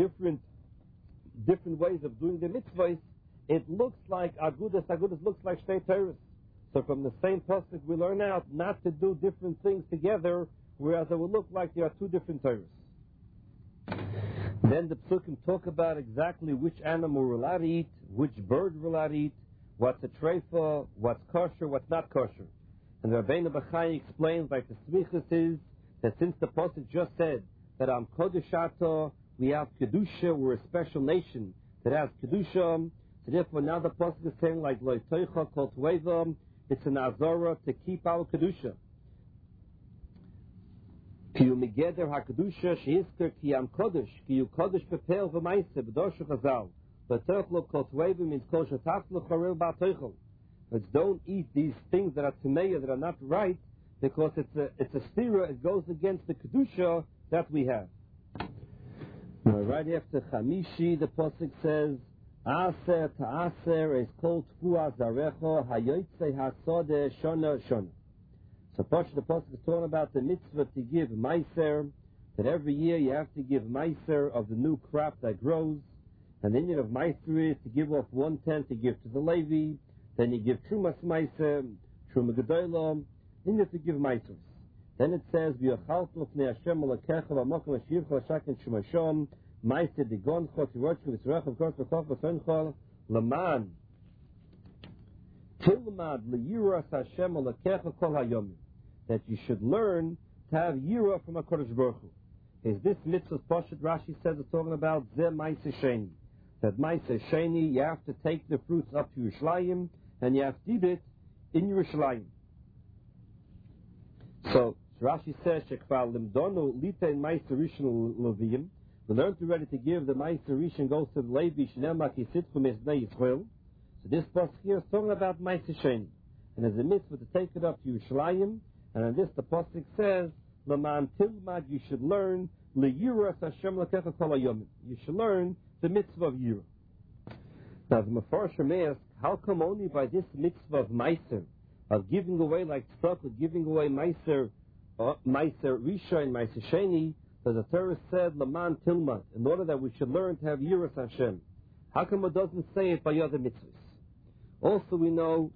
different ways of doing the mitzvahs, it looks like Agudas looks like Shtei Torahs. So from the same pasuk we learn out not to do different things together, whereas it will look like there are two different Torahs. Then the psukim talk about exactly which animal we're allowed to eat, which bird we're allowed to eat, what's a treifa, what's kosher, what's not kosher. And the Rabbeinu Bachai explains, like the smichus is, that since the pasuk just said that Am Kodesh Ato, we have Kedusha, we're a special nation that has Kedusha. So therefore now the pasuk is saying like Lo Toicha Kol Tueva, it's an azara to keep our Kedusha. Ki yu migeder ha-Kedusha she'izker ki am Kodesh, ki yu Kodesh pepel v'maise b'doshu chazal. Lo Toichlo Kol Tueva means Kol Shataflo Chorel Ba'toichel. But don't eat these things that are Tumeya, that are not right, because it's a stira, it goes against the Kedusha that we have. Now, right after Chamishi, the pasuk says, Aser ta'aser is called Tfuah Zarecho Hayotzei HaSodeh Shona Shona. So the pasuk is talking about the mitzvah to give Meiser, that every year you have to give meiser of the new crop that grows, and the Indian of meiser is to give off 1/10 to give to the Levi, then you give trumas meiser, truma gedolam, then you have to give meisers. Then it says, "V'yachaltu l'fnei Hashem alakecha v'amokim ashircha l'shakin shumashom meiser digoncho tirochim v'tzorachem kors v'koch v'fenchol l'man tilmad l'yiras Hashem alakecha kol hayomim." That you should learn to have yira from HaKadosh Baruch Hu. Is this mitzvah Poshet Rashi says it's talking about Zeh Ma'aseh Sheni. That Ma'aseh Sheni, you have to take the fruits up to Yerushalayim, and you have to eat it in Yerushalayim. So Rashi says, "Shekval limdonu lita in Ma'aseh Rishon Leviyim." We learned already to give the Ma'aseh Rishon goes to the Levi Shnei Kisitchu Mesnei Yisrael. So this pasuk here is talking about Ma'aseh Sheni, and there's a mitzvah to take it up to Yerushalayim. And on this, the pasuk says, "Laman tilmad," you should learn leyiras Hashem lakecha kol hayomim. You should learn the mitzvah of yira. Now the Mefarshim ask, how come only by this mitzvah of meiser, of giving away like tzedakah, giving away meiser risha and meiser sheni, that the Torah said Laman tilmad, in order that we should learn to have yiras Hashem? How come it doesn't say it by other mitzvahs? Also, we know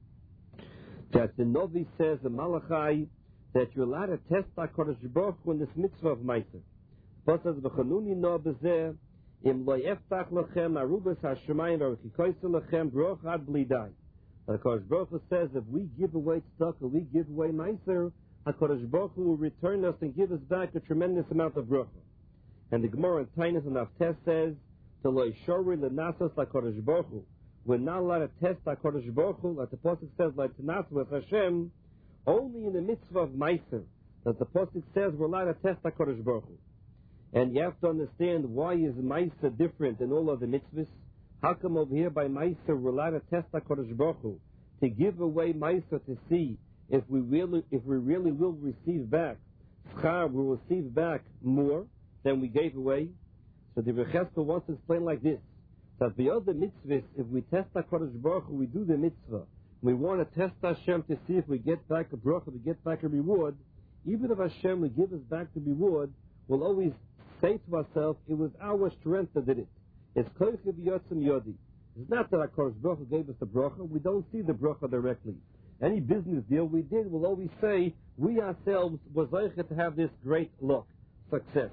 that the Novi says, the Malachai, that you're allowed to test HaKadosh Baruch Hu in this mitzvah of Meiser. But says, "V'chanuni no bezeh, im lo yeftach lachem arubas hashemayim v'archikoyse lachem baruch ad blidai." HaKadosh Baruch Hu says, if we give away tzedakah, we give away Meiser, HaKadosh Baruch Hu will return us and give us back a tremendous amount of bracha. And the Gemara in Tainis and Avtes says, "To lo yishori lenasas HaKadosh Baruch Hu." We're not allowed to test HaKadosh Baruch Hu, like the Pasuk says, like Tanat with Hashem, only in the mitzvah of Meiser, that the Pasuk says we're allowed to test HaKadosh Baruch Hu. And you have to understand, why is Meiser different than all other mitzvahs? How come over here by Meiser we're allowed to test HaKadosh Baruch Hu, to give away Meiser to see if we really will receive back schar, we will receive back more than we gave away? So the Recheskel wants to explain like this, that the other mitzvahs, if we test HaKadosh Baruch Hu, we do the mitzvah, we want to test Hashem to see if we get back a bracha, we get back a reward. Even if Hashem will give us back the reward, we'll always say to ourselves, it was our strength that did it. It's koiche b'yotzim yodi. It's not that HaKadosh Baruch Hu gave us the bracha, we don't see the bracha directly. Any business deal we did, we'll always say, we ourselves was zeicher to have this great luck, success.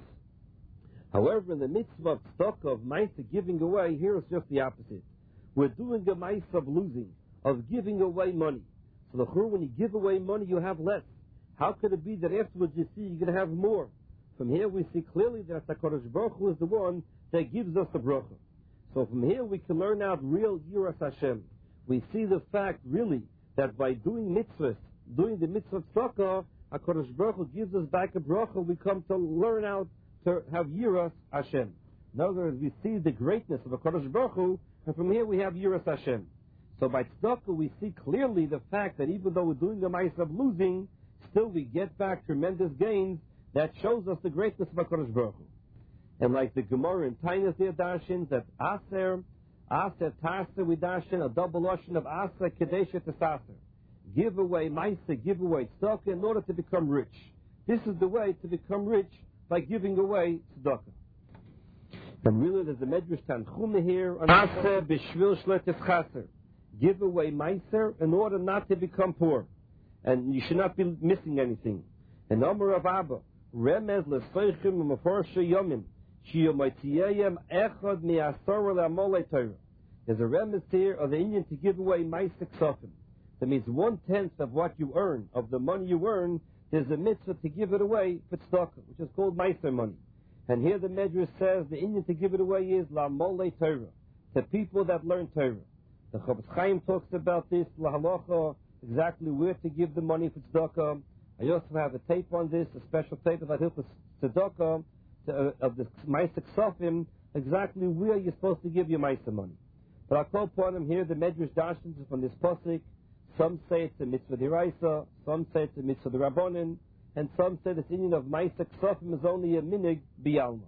However, in the mitzvah of tzedakah, of ma'aseh, giving away, here it's just the opposite. We're doing a ma'aseh of losing, of giving away money. So when you give away money, you have less. How could it be that afterwards you see you're going to have more? From here we see clearly that HaKadosh Baruch Hu is the one that gives us the bracha. So from here we can learn out real yiras Hashem. We see the fact really that by doing mitzvahs, doing the mitzvah of tzedakah, HaKadosh Baruch Hu gives us back a bracha. We come to learn out to have yiras Hashem. In other words, we see the greatness of HaKadosh Baruch Hu, and from here we have yiras Hashem. So by tzedakah we see clearly the fact that even though we're doing the ma'aseh of losing, still we get back tremendous gains. That shows us the greatness of HaKadosh Baruch Hu. And like the Gemara in Tainis there darshan, that aser taser we darshan, a double lashon of aser kedesha tesaser. Give away ma'aseh, give away tzedakah in order to become rich. This is the way to become rich, by giving away tzedakah. And really there's a Medrash Tanchuma here on Aser b'shvil shletes chaser. Give away meiser in order not to become poor. And you should not be missing anything. And Amar of Abba, Remez l'soichim u'meforshe yomim, shiyomotziyayim echad mi'asor le'amolei Torah. There's a remez here of the Indian to give away meiser ksofim. That means 1/10 of what you earn, of the money you earn, there's a mitzvah to give it away for tzedakah, which is called meiser money. And here the Medrash says the Indian to give it away is la'amolei Torah, to people that learn Torah. The Chofetz Chaim talks about this, lahalacha, exactly where to give the money for tzedakah. I also have a tape on this, a special tape about Hilchos Tzedakah, of the Meiser Ksofim, exactly where you're supposed to give your Meiser money. But I'll call upon him here, the Medrash Darshan from this pasuk. Some say it's a mitzvah d'iraisa, some say it's a mitzvah d'rabbonin, and some say this union of Meiser Ksofim is only a minig b'yalma.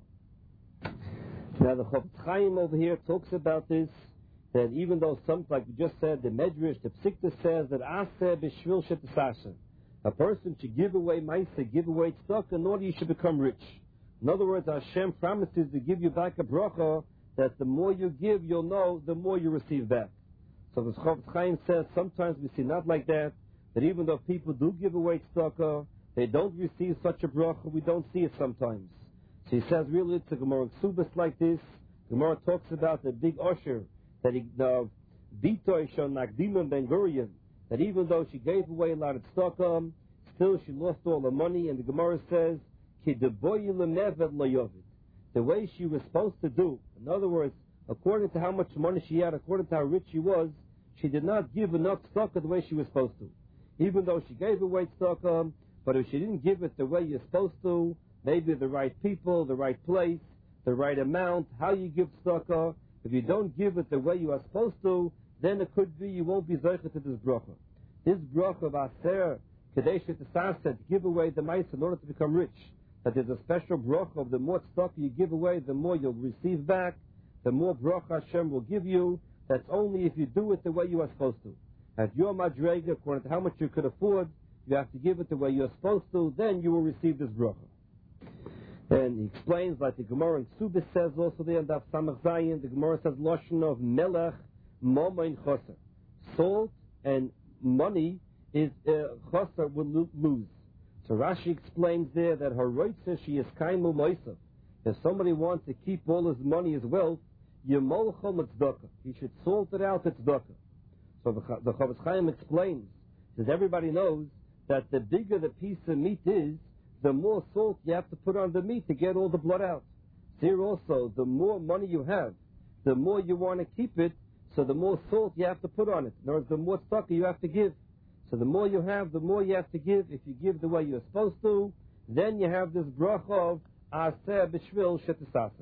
Now the Chofetz Chaim over here talks about this, that even though some, like we just said, the Medrash, the Psikta says that Aser b'shvil shetesasher, a person should give away meiser, give away tzedakah in order you should become rich. In other words, Hashem promises to give you back a bracha that the more you give, you'll know, the more you receive back. So the Chofetz Chaim says sometimes we see not like that even though people do give away tzedakah, they don't receive such a bracha, we don't see it sometimes. So he says really it's a Gemara Ksubas like this. Gemara talks about the big usher that Bitoy Shon Nagdimon Ben Gurion, that even though she gave away a lot of tzedakah, still she lost all the money, and the Gemara says, Ki deboyi lemevet layovid. The way she was supposed to do, in other words, according to how much money she had, according to how rich she was, she did not give enough tzedakah the way she was supposed to. Even though she gave away tzedakah, but if she didn't give it the way you're supposed to, maybe the right people, the right place, the right amount, how you give tzedakah, if you don't give it the way you are supposed to, then it could be you won't be zeicha to this bracha. This bracha of Aser, Kadesha Tesaseh, to give away the mice in order to become rich. That there's a special bracha of the more tzedakah you give away, the more you'll receive back, the more bracha Hashem will give you. That's only if you do it the way you are supposed to. At your madrega, according to how much you could afford, you have to give it the way you're supposed to, then you will receive this bracha. And he explains, like the Gemara in Ksubis says also there in Daf Samach Zayin, the Gemara says, Lashon of Melech Momain Choser. Salt and money is Choser will lose. So Rashi explains there that her right says she is Kaimu Moisav. If somebody wants to keep all his money, his wealth, Yemolchom Tzedakah. He should salt it out to Tzedakah. So the Chofetz Chaim explains, says everybody knows that the bigger the piece of meat is, the more salt you have to put on the meat to get all the blood out. Here also, the more money you have, the more you want to keep it, so the more salt you have to put on it. In other words, the more tzedakah you have to give. So the more you have, the more you have to give. If you give the way you're supposed to, then you have this bracha of Aseh B'Shvil Shetisaseh.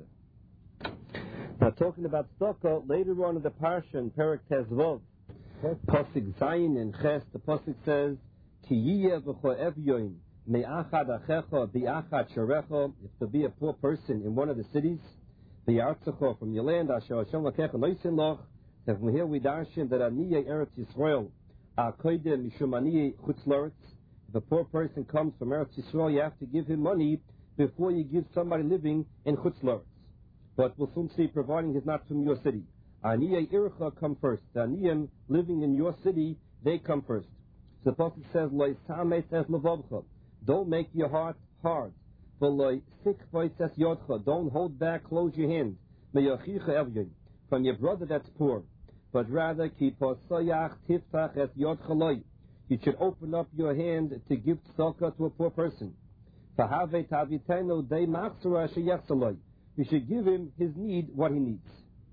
Now talking about tzedakah, later on in the parsha in Perek Tezvav, Pasuk Zayin and Ches, the Pasuk says, Ki yiyeh v'cho evyoin me'achad achecha bi'achad sharecha. If there be a poor person in one of the cities, bi'artzecha, from your land, asher Hashem lakecha noisin loch, that from here we darshan that aniyeh Eretz Yisrael akoide mishum aniyeh chutz laretz. If a poor person comes from Eretz Yisrael, you have to give him money before you give somebody living in chutz laretz. But we'll soon see, providing he's not from your city. Aniyeh ircha come first. The aniyim living in your city, they come first. So the Pasuk says, Lo yisameh says levavcha. Don't make your heart hard. V'lo sikvoi says yodcha. Don't hold back, close your hand. Me'yochicha evyin. From your brother that's poor. But rather, ki posayach tiftach es yodcha loy. You should open up your hand to give tzedakah to a poor person. V'havei tavitenu dei machzora sheyachzaloi. You should give him his need, what he needs.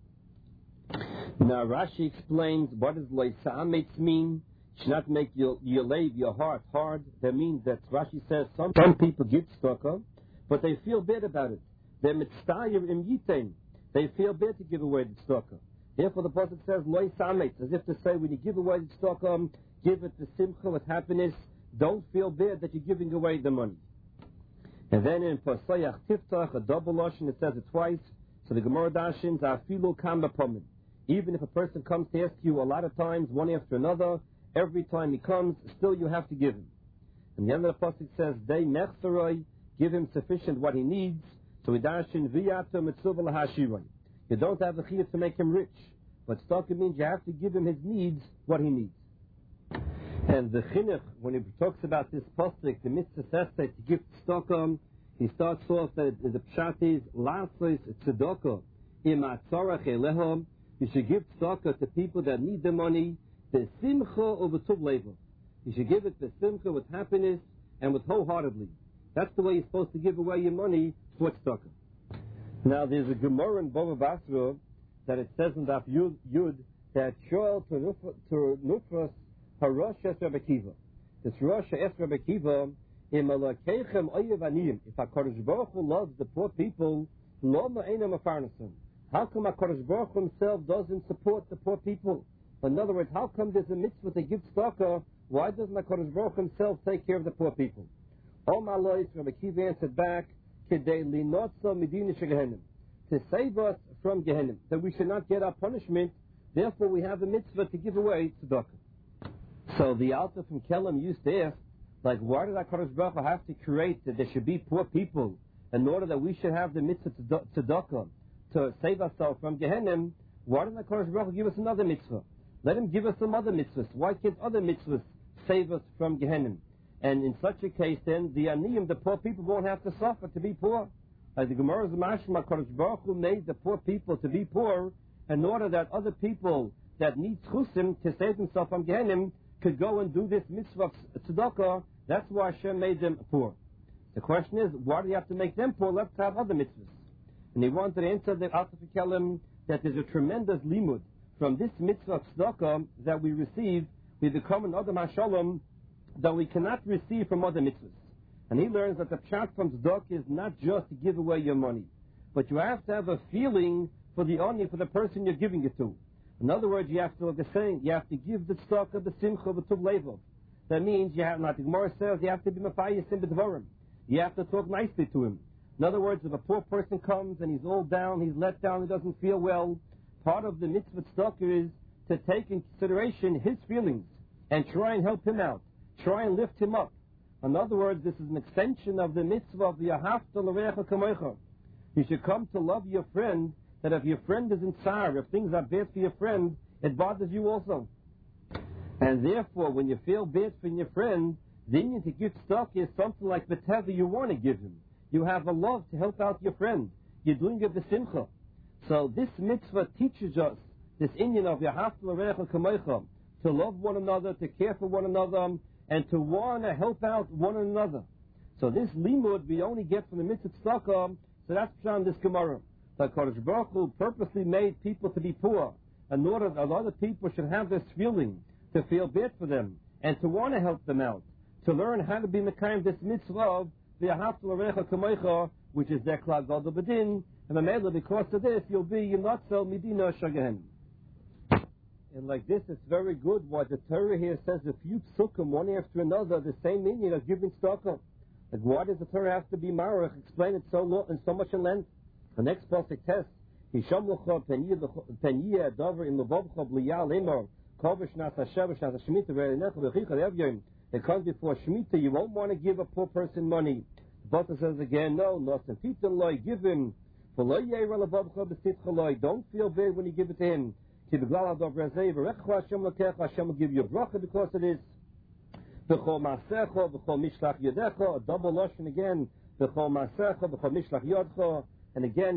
Now Rashi explains what does loisa'ametz mean. You should not make your heart hard. That means that Rashi says some people give tzedakah, but they feel bad about it. They're mitztayer im yitain. They feel bad to give away the tzedakah. Therefore the Pasuk says loisa'ametz, as if to say when you give away the tzedakah, give it with simcha, with happiness. Don't feel bad that you're giving away the money. And then in Pasayach Tiftach, a double lashon, it says it twice. So the Gemara dashins afilu kam b'pamim. Even if a person comes to ask you a lot of times, one after another, every time he comes, still you have to give him. And the end of the pasuk says, "Dei mechzeroi," give him sufficient what he needs. So we dashin v'yata mitzvah lahashiroi. You don't have the chiyuv to make him rich, but tzedakah means you have to give him his needs, what he needs. And the chinuch, when he talks about this pasuk, the mitzvah says to give tzedakah, he starts off that the pshat is lasos tzedakah im atzarach elehom. You should give tzedakah to people that need the money, the simcha or the tuv level. You should give it the simcha with happiness and with wholeheartedly. That's the way you're supposed to give away your money for tzedakah. Now there's a Gemara in Bava Basra that it says in Daf Yud that Shoel to Nufras Harosh Es Rebbe Kiva. This Rosh Es Rebbe Kiva, im alakeichem oyev aniyim. If HaKadosh Baruch Hu loves the poor people, lo ma'enam afarnasim. How come HaKadosh Baruch Hu himself doesn't support the poor people? In other words, how come there's a mitzvah to give tzedakah? Why doesn't HaKadosh Baruch Hu himself take care of the poor people? Oh my Lord, Rabbi Kiva answered back, Kedei linotza medina shegehenim, to save us from Gehenim, that we should not get our punishment. Therefore, we have a mitzvah to give away tzedakah. So the Alter from Kelm used to ask, like, why did HaKadosh Baruch Hu have to create that there should be poor people, in order that we should have the mitzvah tzedakah to save ourselves from Gehenna, why doesn't HaKadosh Baruch Hu give us another mitzvah? Let him give us some other mitzvahs. Why can't other mitzvahs save us from Gehenna? And in such a case, then, the aniyim, the poor people, won't have to suffer to be poor. Like the Gemara is mashma, HaKadosh Baruch Hu made the poor people to be poor in order that other people that need chusim to save themselves from Gehenna could go and do this mitzvah of tzedakah. That's why Hashem made them poor. The question is, why do you have to make them poor? Let's have other mitzvahs. And he wanted to answer the Alter Kelim that there's a tremendous limud from this mitzvah of tzedakah that we receive. We become an Adam HaShalom that we cannot receive from other mitzvahs. And he learns that the pshat from tzedakah is not just to give away your money, but you have to have a feeling for the oni, for the person you're giving it to. In other words, you have to, like they're saying, you have to give the tzedakah, the simcha, the tuv levov. That means you have, like the Gemara says, you have to be mafayisim b'dvarim. You have to talk nicely to him. In other words, if a poor person comes and he's all down, he's let down, he doesn't feel well, part of the mitzvah tzedakah is to take in consideration his feelings and try and help him out. Try and lift him up. In other words, this is an extension of the mitzvah of the Ahavta l'recha kamocha. You should come to love your friend, that if your friend is in tsar, if things are bad for your friend, it bothers you also. And therefore, when you feel bad for your friend, then you to give tzedakah is something like whatever you want to give him. You have a love to help out your friend. You're doing it b'simcha. So this mitzvah teaches us this inyan of Ahavta l'recha kamocha, to love one another, to care for one another, and to want to help out one another. So this limud we only get from the mitzvah tzedakah, so that's b'shan this Gemara. That HaKadosh Baruch Hu purposely made people to be poor in order that other people should have this feeling, to feel bad for them, and to want to help them out, to learn how to be mekayim this mitzvah of the Ahavta l'recha kamocha, which is their klal gadol b'din, and the because of this you'll be yinatzel midina shagahen. And like this, it's very good why the Torah here says a few psukim, one after another, the same meaning of giving tzedakah. Like why does the Torah have to be marach? Explain it so long and so much in length. The next pasuk test, Hisham l'cha peniyah davar in levavcha b'liyah lemar kovish nas hashav shnas hashmita ve'enecha v'chicha le'avyim. It comes before Shemitah. You won't want to give a poor person money. The pasuk says again, no, nothing. Titan loy, give him. Don't feel bad when you give it to him. Hashem will give you a bracha because of this. A double lashon again. And again,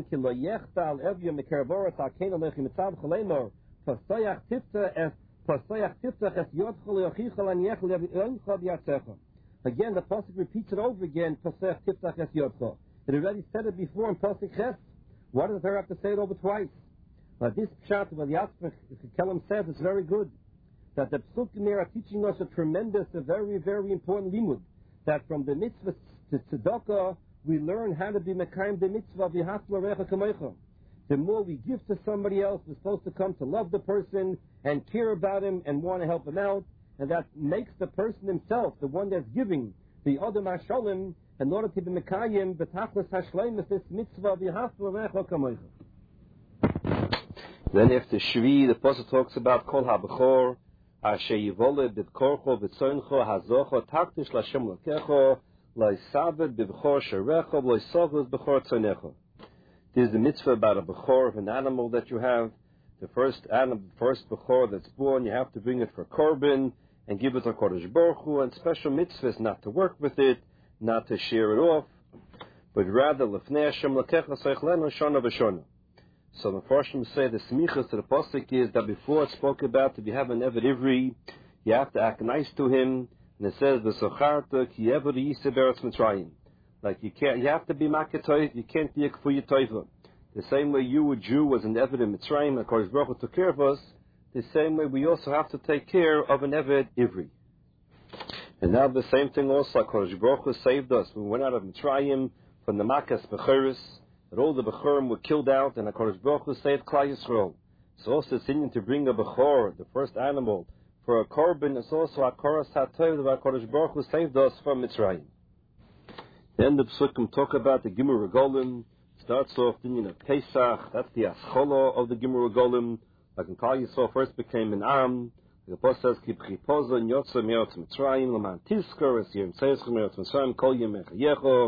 again, the pasuk repeats it over again. It already said it before in pasuk ches. Why does there have to say it over twice? This pshat, what the Alter Kelim says, is very good. That the psukim there are teaching us a tremendous, a very, very important limud. That from the mitzvah to tzedakah, we learn how to be mekayim the mitzvah of Ahavta l'recha kamocha. The more we give to somebody else, we're supposed to come to love the person and care about him and want to help him out. And that makes the person himself, the one that's giving, the Adam HaShalom, in order to be mekayim b'tachlis hashleimus this mitzvah of Ahavta l'recha kamocha. Then after Shvi, the Pasuk talks about Kol HaBechor, Asher Yivole B'Korcho V'Tzoncho Hazocho Taktish L'Hashem L'Kecho L'Isaved B'Bechor Sherecho L'Isaved B'Chor Tzonecho. This is the mitzvah about a Bechor of an animal that you have. The first Bechor that's born, you have to bring it for Korban and give it to Kodesh Baruch Hu, and special mitzvahs not to work with it, not to shear it off, but rather L'Fnei Hashem L'Kecho Seich Leno Shona V'Shona. So the Farshim say the smichas to the pasuk is that before it spoke about if you have an Eved Ivri, you have to act nice to him, and it says the Socharta ki Eved Yiseh Beretz Mitzrayim. Like you have to be maketoy, you can't be a kfuyi toiva. The same way you, a Jew, was an Eved in Mitzrayim, and Kodesh Baruch Hu took care of us, the same way we also have to take care of an Eved Ivri. And now the same thing also, Kodesh Baruch Hu saved us. We went out of Mitzrayim from the Makas Bechiris, that all the Bechorim were killed out, and HaKadosh Baruch Hu saved Klal Yisrael. So also it's in to bring a Bechor, the first animal, for a Korban. It's also a Koras HaTov that HaKadosh Baruch Hu saved us from Mitzrayim. Then the Psukim talk about the Gimur Regolim. Starts off the union of Pesach. That's the Ascholo of the Gimur Regolim. Like in Klal Yisrael first became an Am. The Apostle says, Ki B'chipozo Nyotza Me'eretz Mitzrayim, L'man Tizkor, Es Yem Tzeischem Me'eretz Mitzrayim, Kol Yem Echayecho,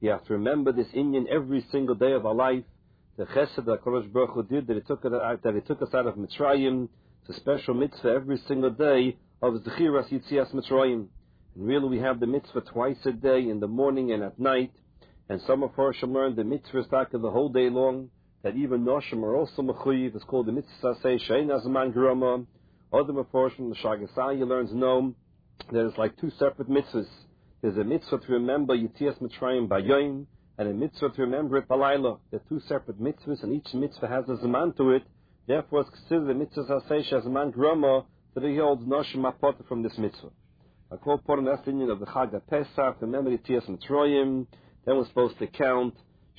We have to remember this Inyan every single day of our life. The chesed that HaKadosh Baruch Hu did, that He took us out of Mitzrayim. It's a special mitzvah every single day of Zechiras Yitzias Mitzrayim. And really we have the mitzvah twice a day, in the morning and at night. And some of us shall learn the mitzvah stack of the whole day long, that even Noshim are also mechuyev. It's called the mitzvah say Shein Azman Grama. Other Meforshim, the Shagasai learns know that it's like two separate mitzvahs. There's a mitzvah to remember Yitzias Mitzrayim Bayom, and a mitzvah to remember it Balayla. They're two separate mitzvahs, and each mitzvah has a Zaman to it. Therefore, it's considered the mitzvah say Shazman Grama, that he holds Noshim Apota from this mitzvah. I call upon an opinion of the Chag HaPesach, remember Yitzias Mitzrayim. Then we're supposed to count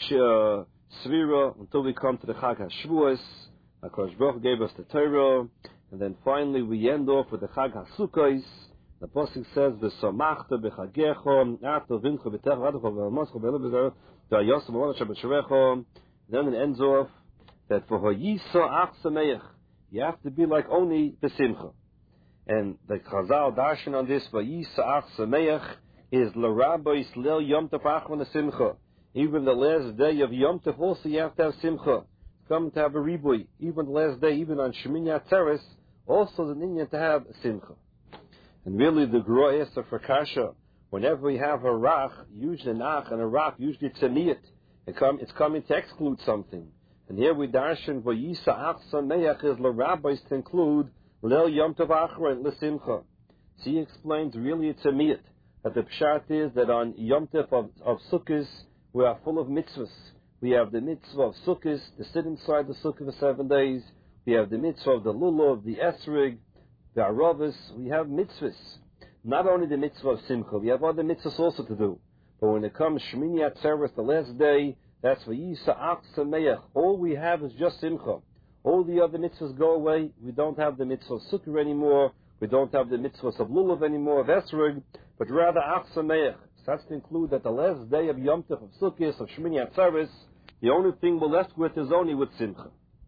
Svira until we come to the Chag HaShavuos. HaKadosh Baruch Hu gave us the Torah. And then finally we end off with the Chag HaSukkos. The Pasuk says, "V'samachta b'chagecho, ato v'incho b'tech v'adcho v'almoscho v'elubizar v'ayosem v'almoscho b'sharecho." Then it ends off that for Hoyisa ach sameach, you have to be like only b'simcha. And the Chazal darshan on this, Hoyisa ach sameach, is l'rabos leil Yom Tov achron simcha. Even the last day of Yom Tov also you have to have simcha. Come to have a ribui. Even the last day, even on Shemini Atzeres, also the Inyan to have simcha. And really the Gura Esther for Kasha, whenever we have a rach, usually an ach and a rach, usually it's a niyat. It's coming to exclude something. And here we darshan v'yisa ach sameach is l'rabbis to include leil Yom Tov achron l'simcha. So he explains really it's a niyat. That the pshat is that on Yom Tov of Sukkot, we are full of mitzvahs. We have the mitzvah of Sukkot, to sit inside the Sukkah for 7 days. We have the mitzvah of the Lulav, the Esrig, the Aravis. We have mitzvahs. Not only the mitzvah of Simcha, we have other mitzvahs also to do. But when it comes Shemini Atzeres, the last day, that's V'yisa Ach Sameach. All we have is just Simcha. All the other mitzvahs go away. We don't have the mitzvah of Sukkah anymore. We don't have the mitzvahs of Lulav anymore, of Esrig, but rather Ach Sameach. So that's to include that the last day of Yom Tov, of Sukkot, of Shemini Atzeres, the only thing we're left with is only with Simcha.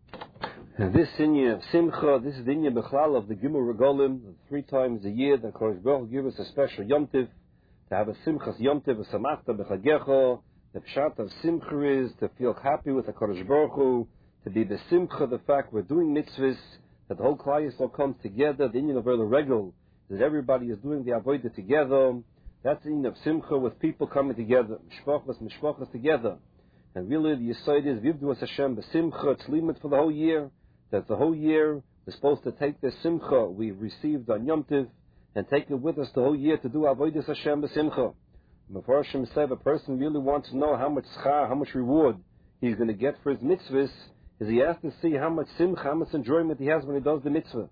And this Inyan of Simcha, this is the Inyan Bechlal of the Gimel Regolim, 3 times a year that HaKadosh Baruch Hu gives us a special Yom Tov, to have a Simchas Yom Tov, a Samachta B'chagecho. The pshat of Simcha is to feel happy with HaKadosh Baruch Hu, to be the Simcha, the fact we're doing mitzvahs, that the whole Klal Yisrael comes together. The Inyan of Eila Regel, that everybody is doing the Avodah together. That's the Inyan of Simcha, with people coming together, Mishpachas together. And really the Yesod is, Vivdu as Hashem b'simcha, it's limit for the whole year. That the whole year we're supposed to take the Simcha we received on Yom Tov and take it with us the whole year to do Avodas Hashem b'simcha. Mefarshim said a person really wants to know how much schar, how much reward he's going to get for his mitzvahs, is he has to see how much simcha, how much enjoyment he has when he does the mitzvah.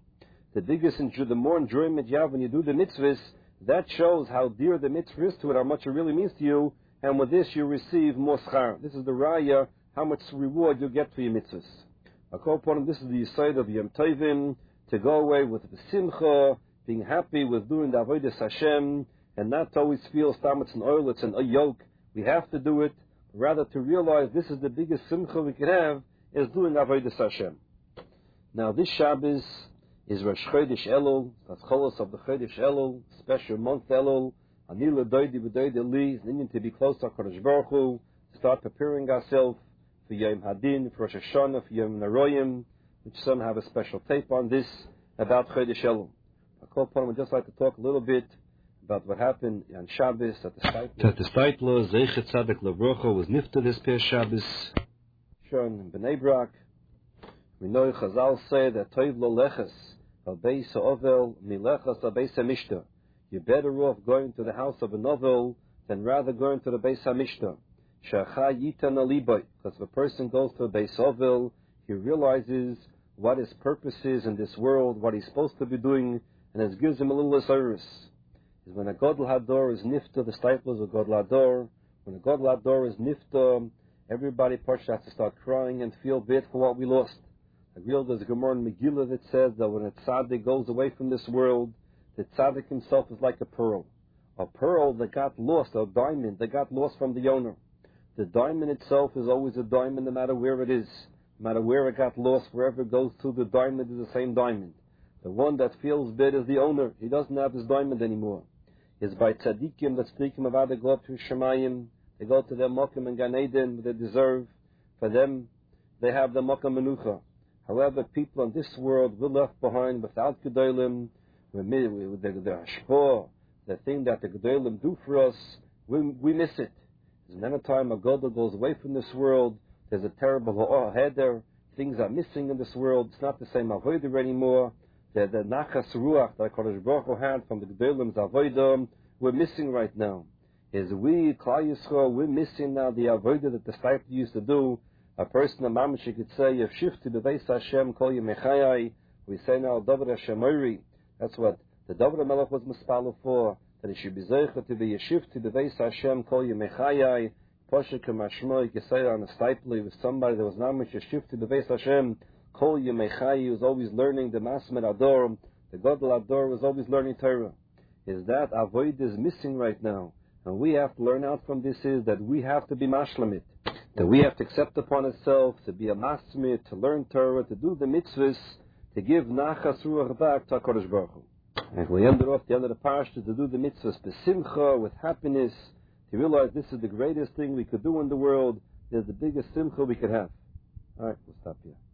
The more enjoyment you have when you do the mitzvahs, that shows how dear the mitzvah is to it, how much it really means to you, and with this you receive more schar. This is the raya, how much reward you get for your mitzvahs. I call upon him, this is the side of Yom Tovim, to go away with the simcha, being happy with doing the Avodas Hashem, and not always feel stamets and oil, it's an yoke. We have to do it, rather to realize this is the biggest simcha we can have, is doing Avodas Hashem. Now this Shabbos is Rosh Chodesh Elul, that's Cholos of the Chodesh Elul, special month Elul, Anila Doidi B'Doidi Li, is needing to be close to HaKadosh Baruch Hu, start preparing ourselves for Yom Hadin, for Rosh Hashanah, for Yom Naroyim, which some have a special tape on this, about Chodesh Elul. I call upon him, I'd just like to talk a little bit about what happened on Shabbos at the Steitler. That the Steitler, Zeichet Tzaddik Levrocha, was nifta this Pei Shabbos, shown in Bnei Brak. We know Chazal say that Toiv Lo Leches, Al Beis Ovel, Milechas Al Beis HaMishta. You're better off going to the house of a novel than rather going to the Beis HaMishta. Shachai Yitan Alibay, because if a person goes to a Beis Ovel, he realizes what his purpose is in this world, what he's supposed to be doing, and it gives him a little service. Is when a Godel Hador is nifta, the Stiples of Godel Hador. When a Godel Hador is nifta, everybody has to start crying and feel bad for what we lost. There's a Gemara in Megillah that says that when a tzaddik goes away from this world, the tzaddik himself is like a pearl. A pearl that got lost, a diamond that got lost from the owner. The diamond itself is always a diamond no matter where it is. No matter where it got lost, wherever it goes to, the diamond is the same diamond. The one that feels bad is the owner. He doesn't have his diamond anymore. It's by tzaddikim that speaking about the go up to Shemayim. They go to their Mokum and Gan Eden, they deserve. For them, they have the Mokum Menucha. However, people in this world, we're left behind without Gedolim, with the Hashpah, the thing that the Gedolim do for us, we miss it. There's another time a Gadol goes away from this world, there's a terrible header, things are missing in this world, it's not the same Avodah anymore. The Nachas Ruach that HaKadosh Baruch Hu had from the Gedolim's Avodah, we're missing right now. Is we, Klal Yisrael, we're missing now the Avodah that the disciple used to do. A person, a mamash, could say, Yeshivti b'veis Hashem kol yemei. We say now, David Hashem Oiri. That's what the David Melech was mispalo for, that he should be zeicha to be Yeshivti b'veis Hashem kol yemei. Poshe k'mashmo, you could say on a disciple with somebody that was mamash, Yeshivti b'veis Hashem kol yemei. He was always learning the Masmer Ador. The Gadol Ador was always learning Torah. Is that Avodah is missing right now. And we have to learn out from this is that we have to be mashlamit, that we have to accept upon ourselves to be a masmit, to learn Torah, to do the mitzvahs, to give nachas ruach back to HaKadosh Baruch Hu. And we ended off the end of the parsha to do the mitzvahs besimcha, with happiness, to realize this is the greatest thing we could do in the world, this is the biggest simcha we could have. Alright, we'll stop here.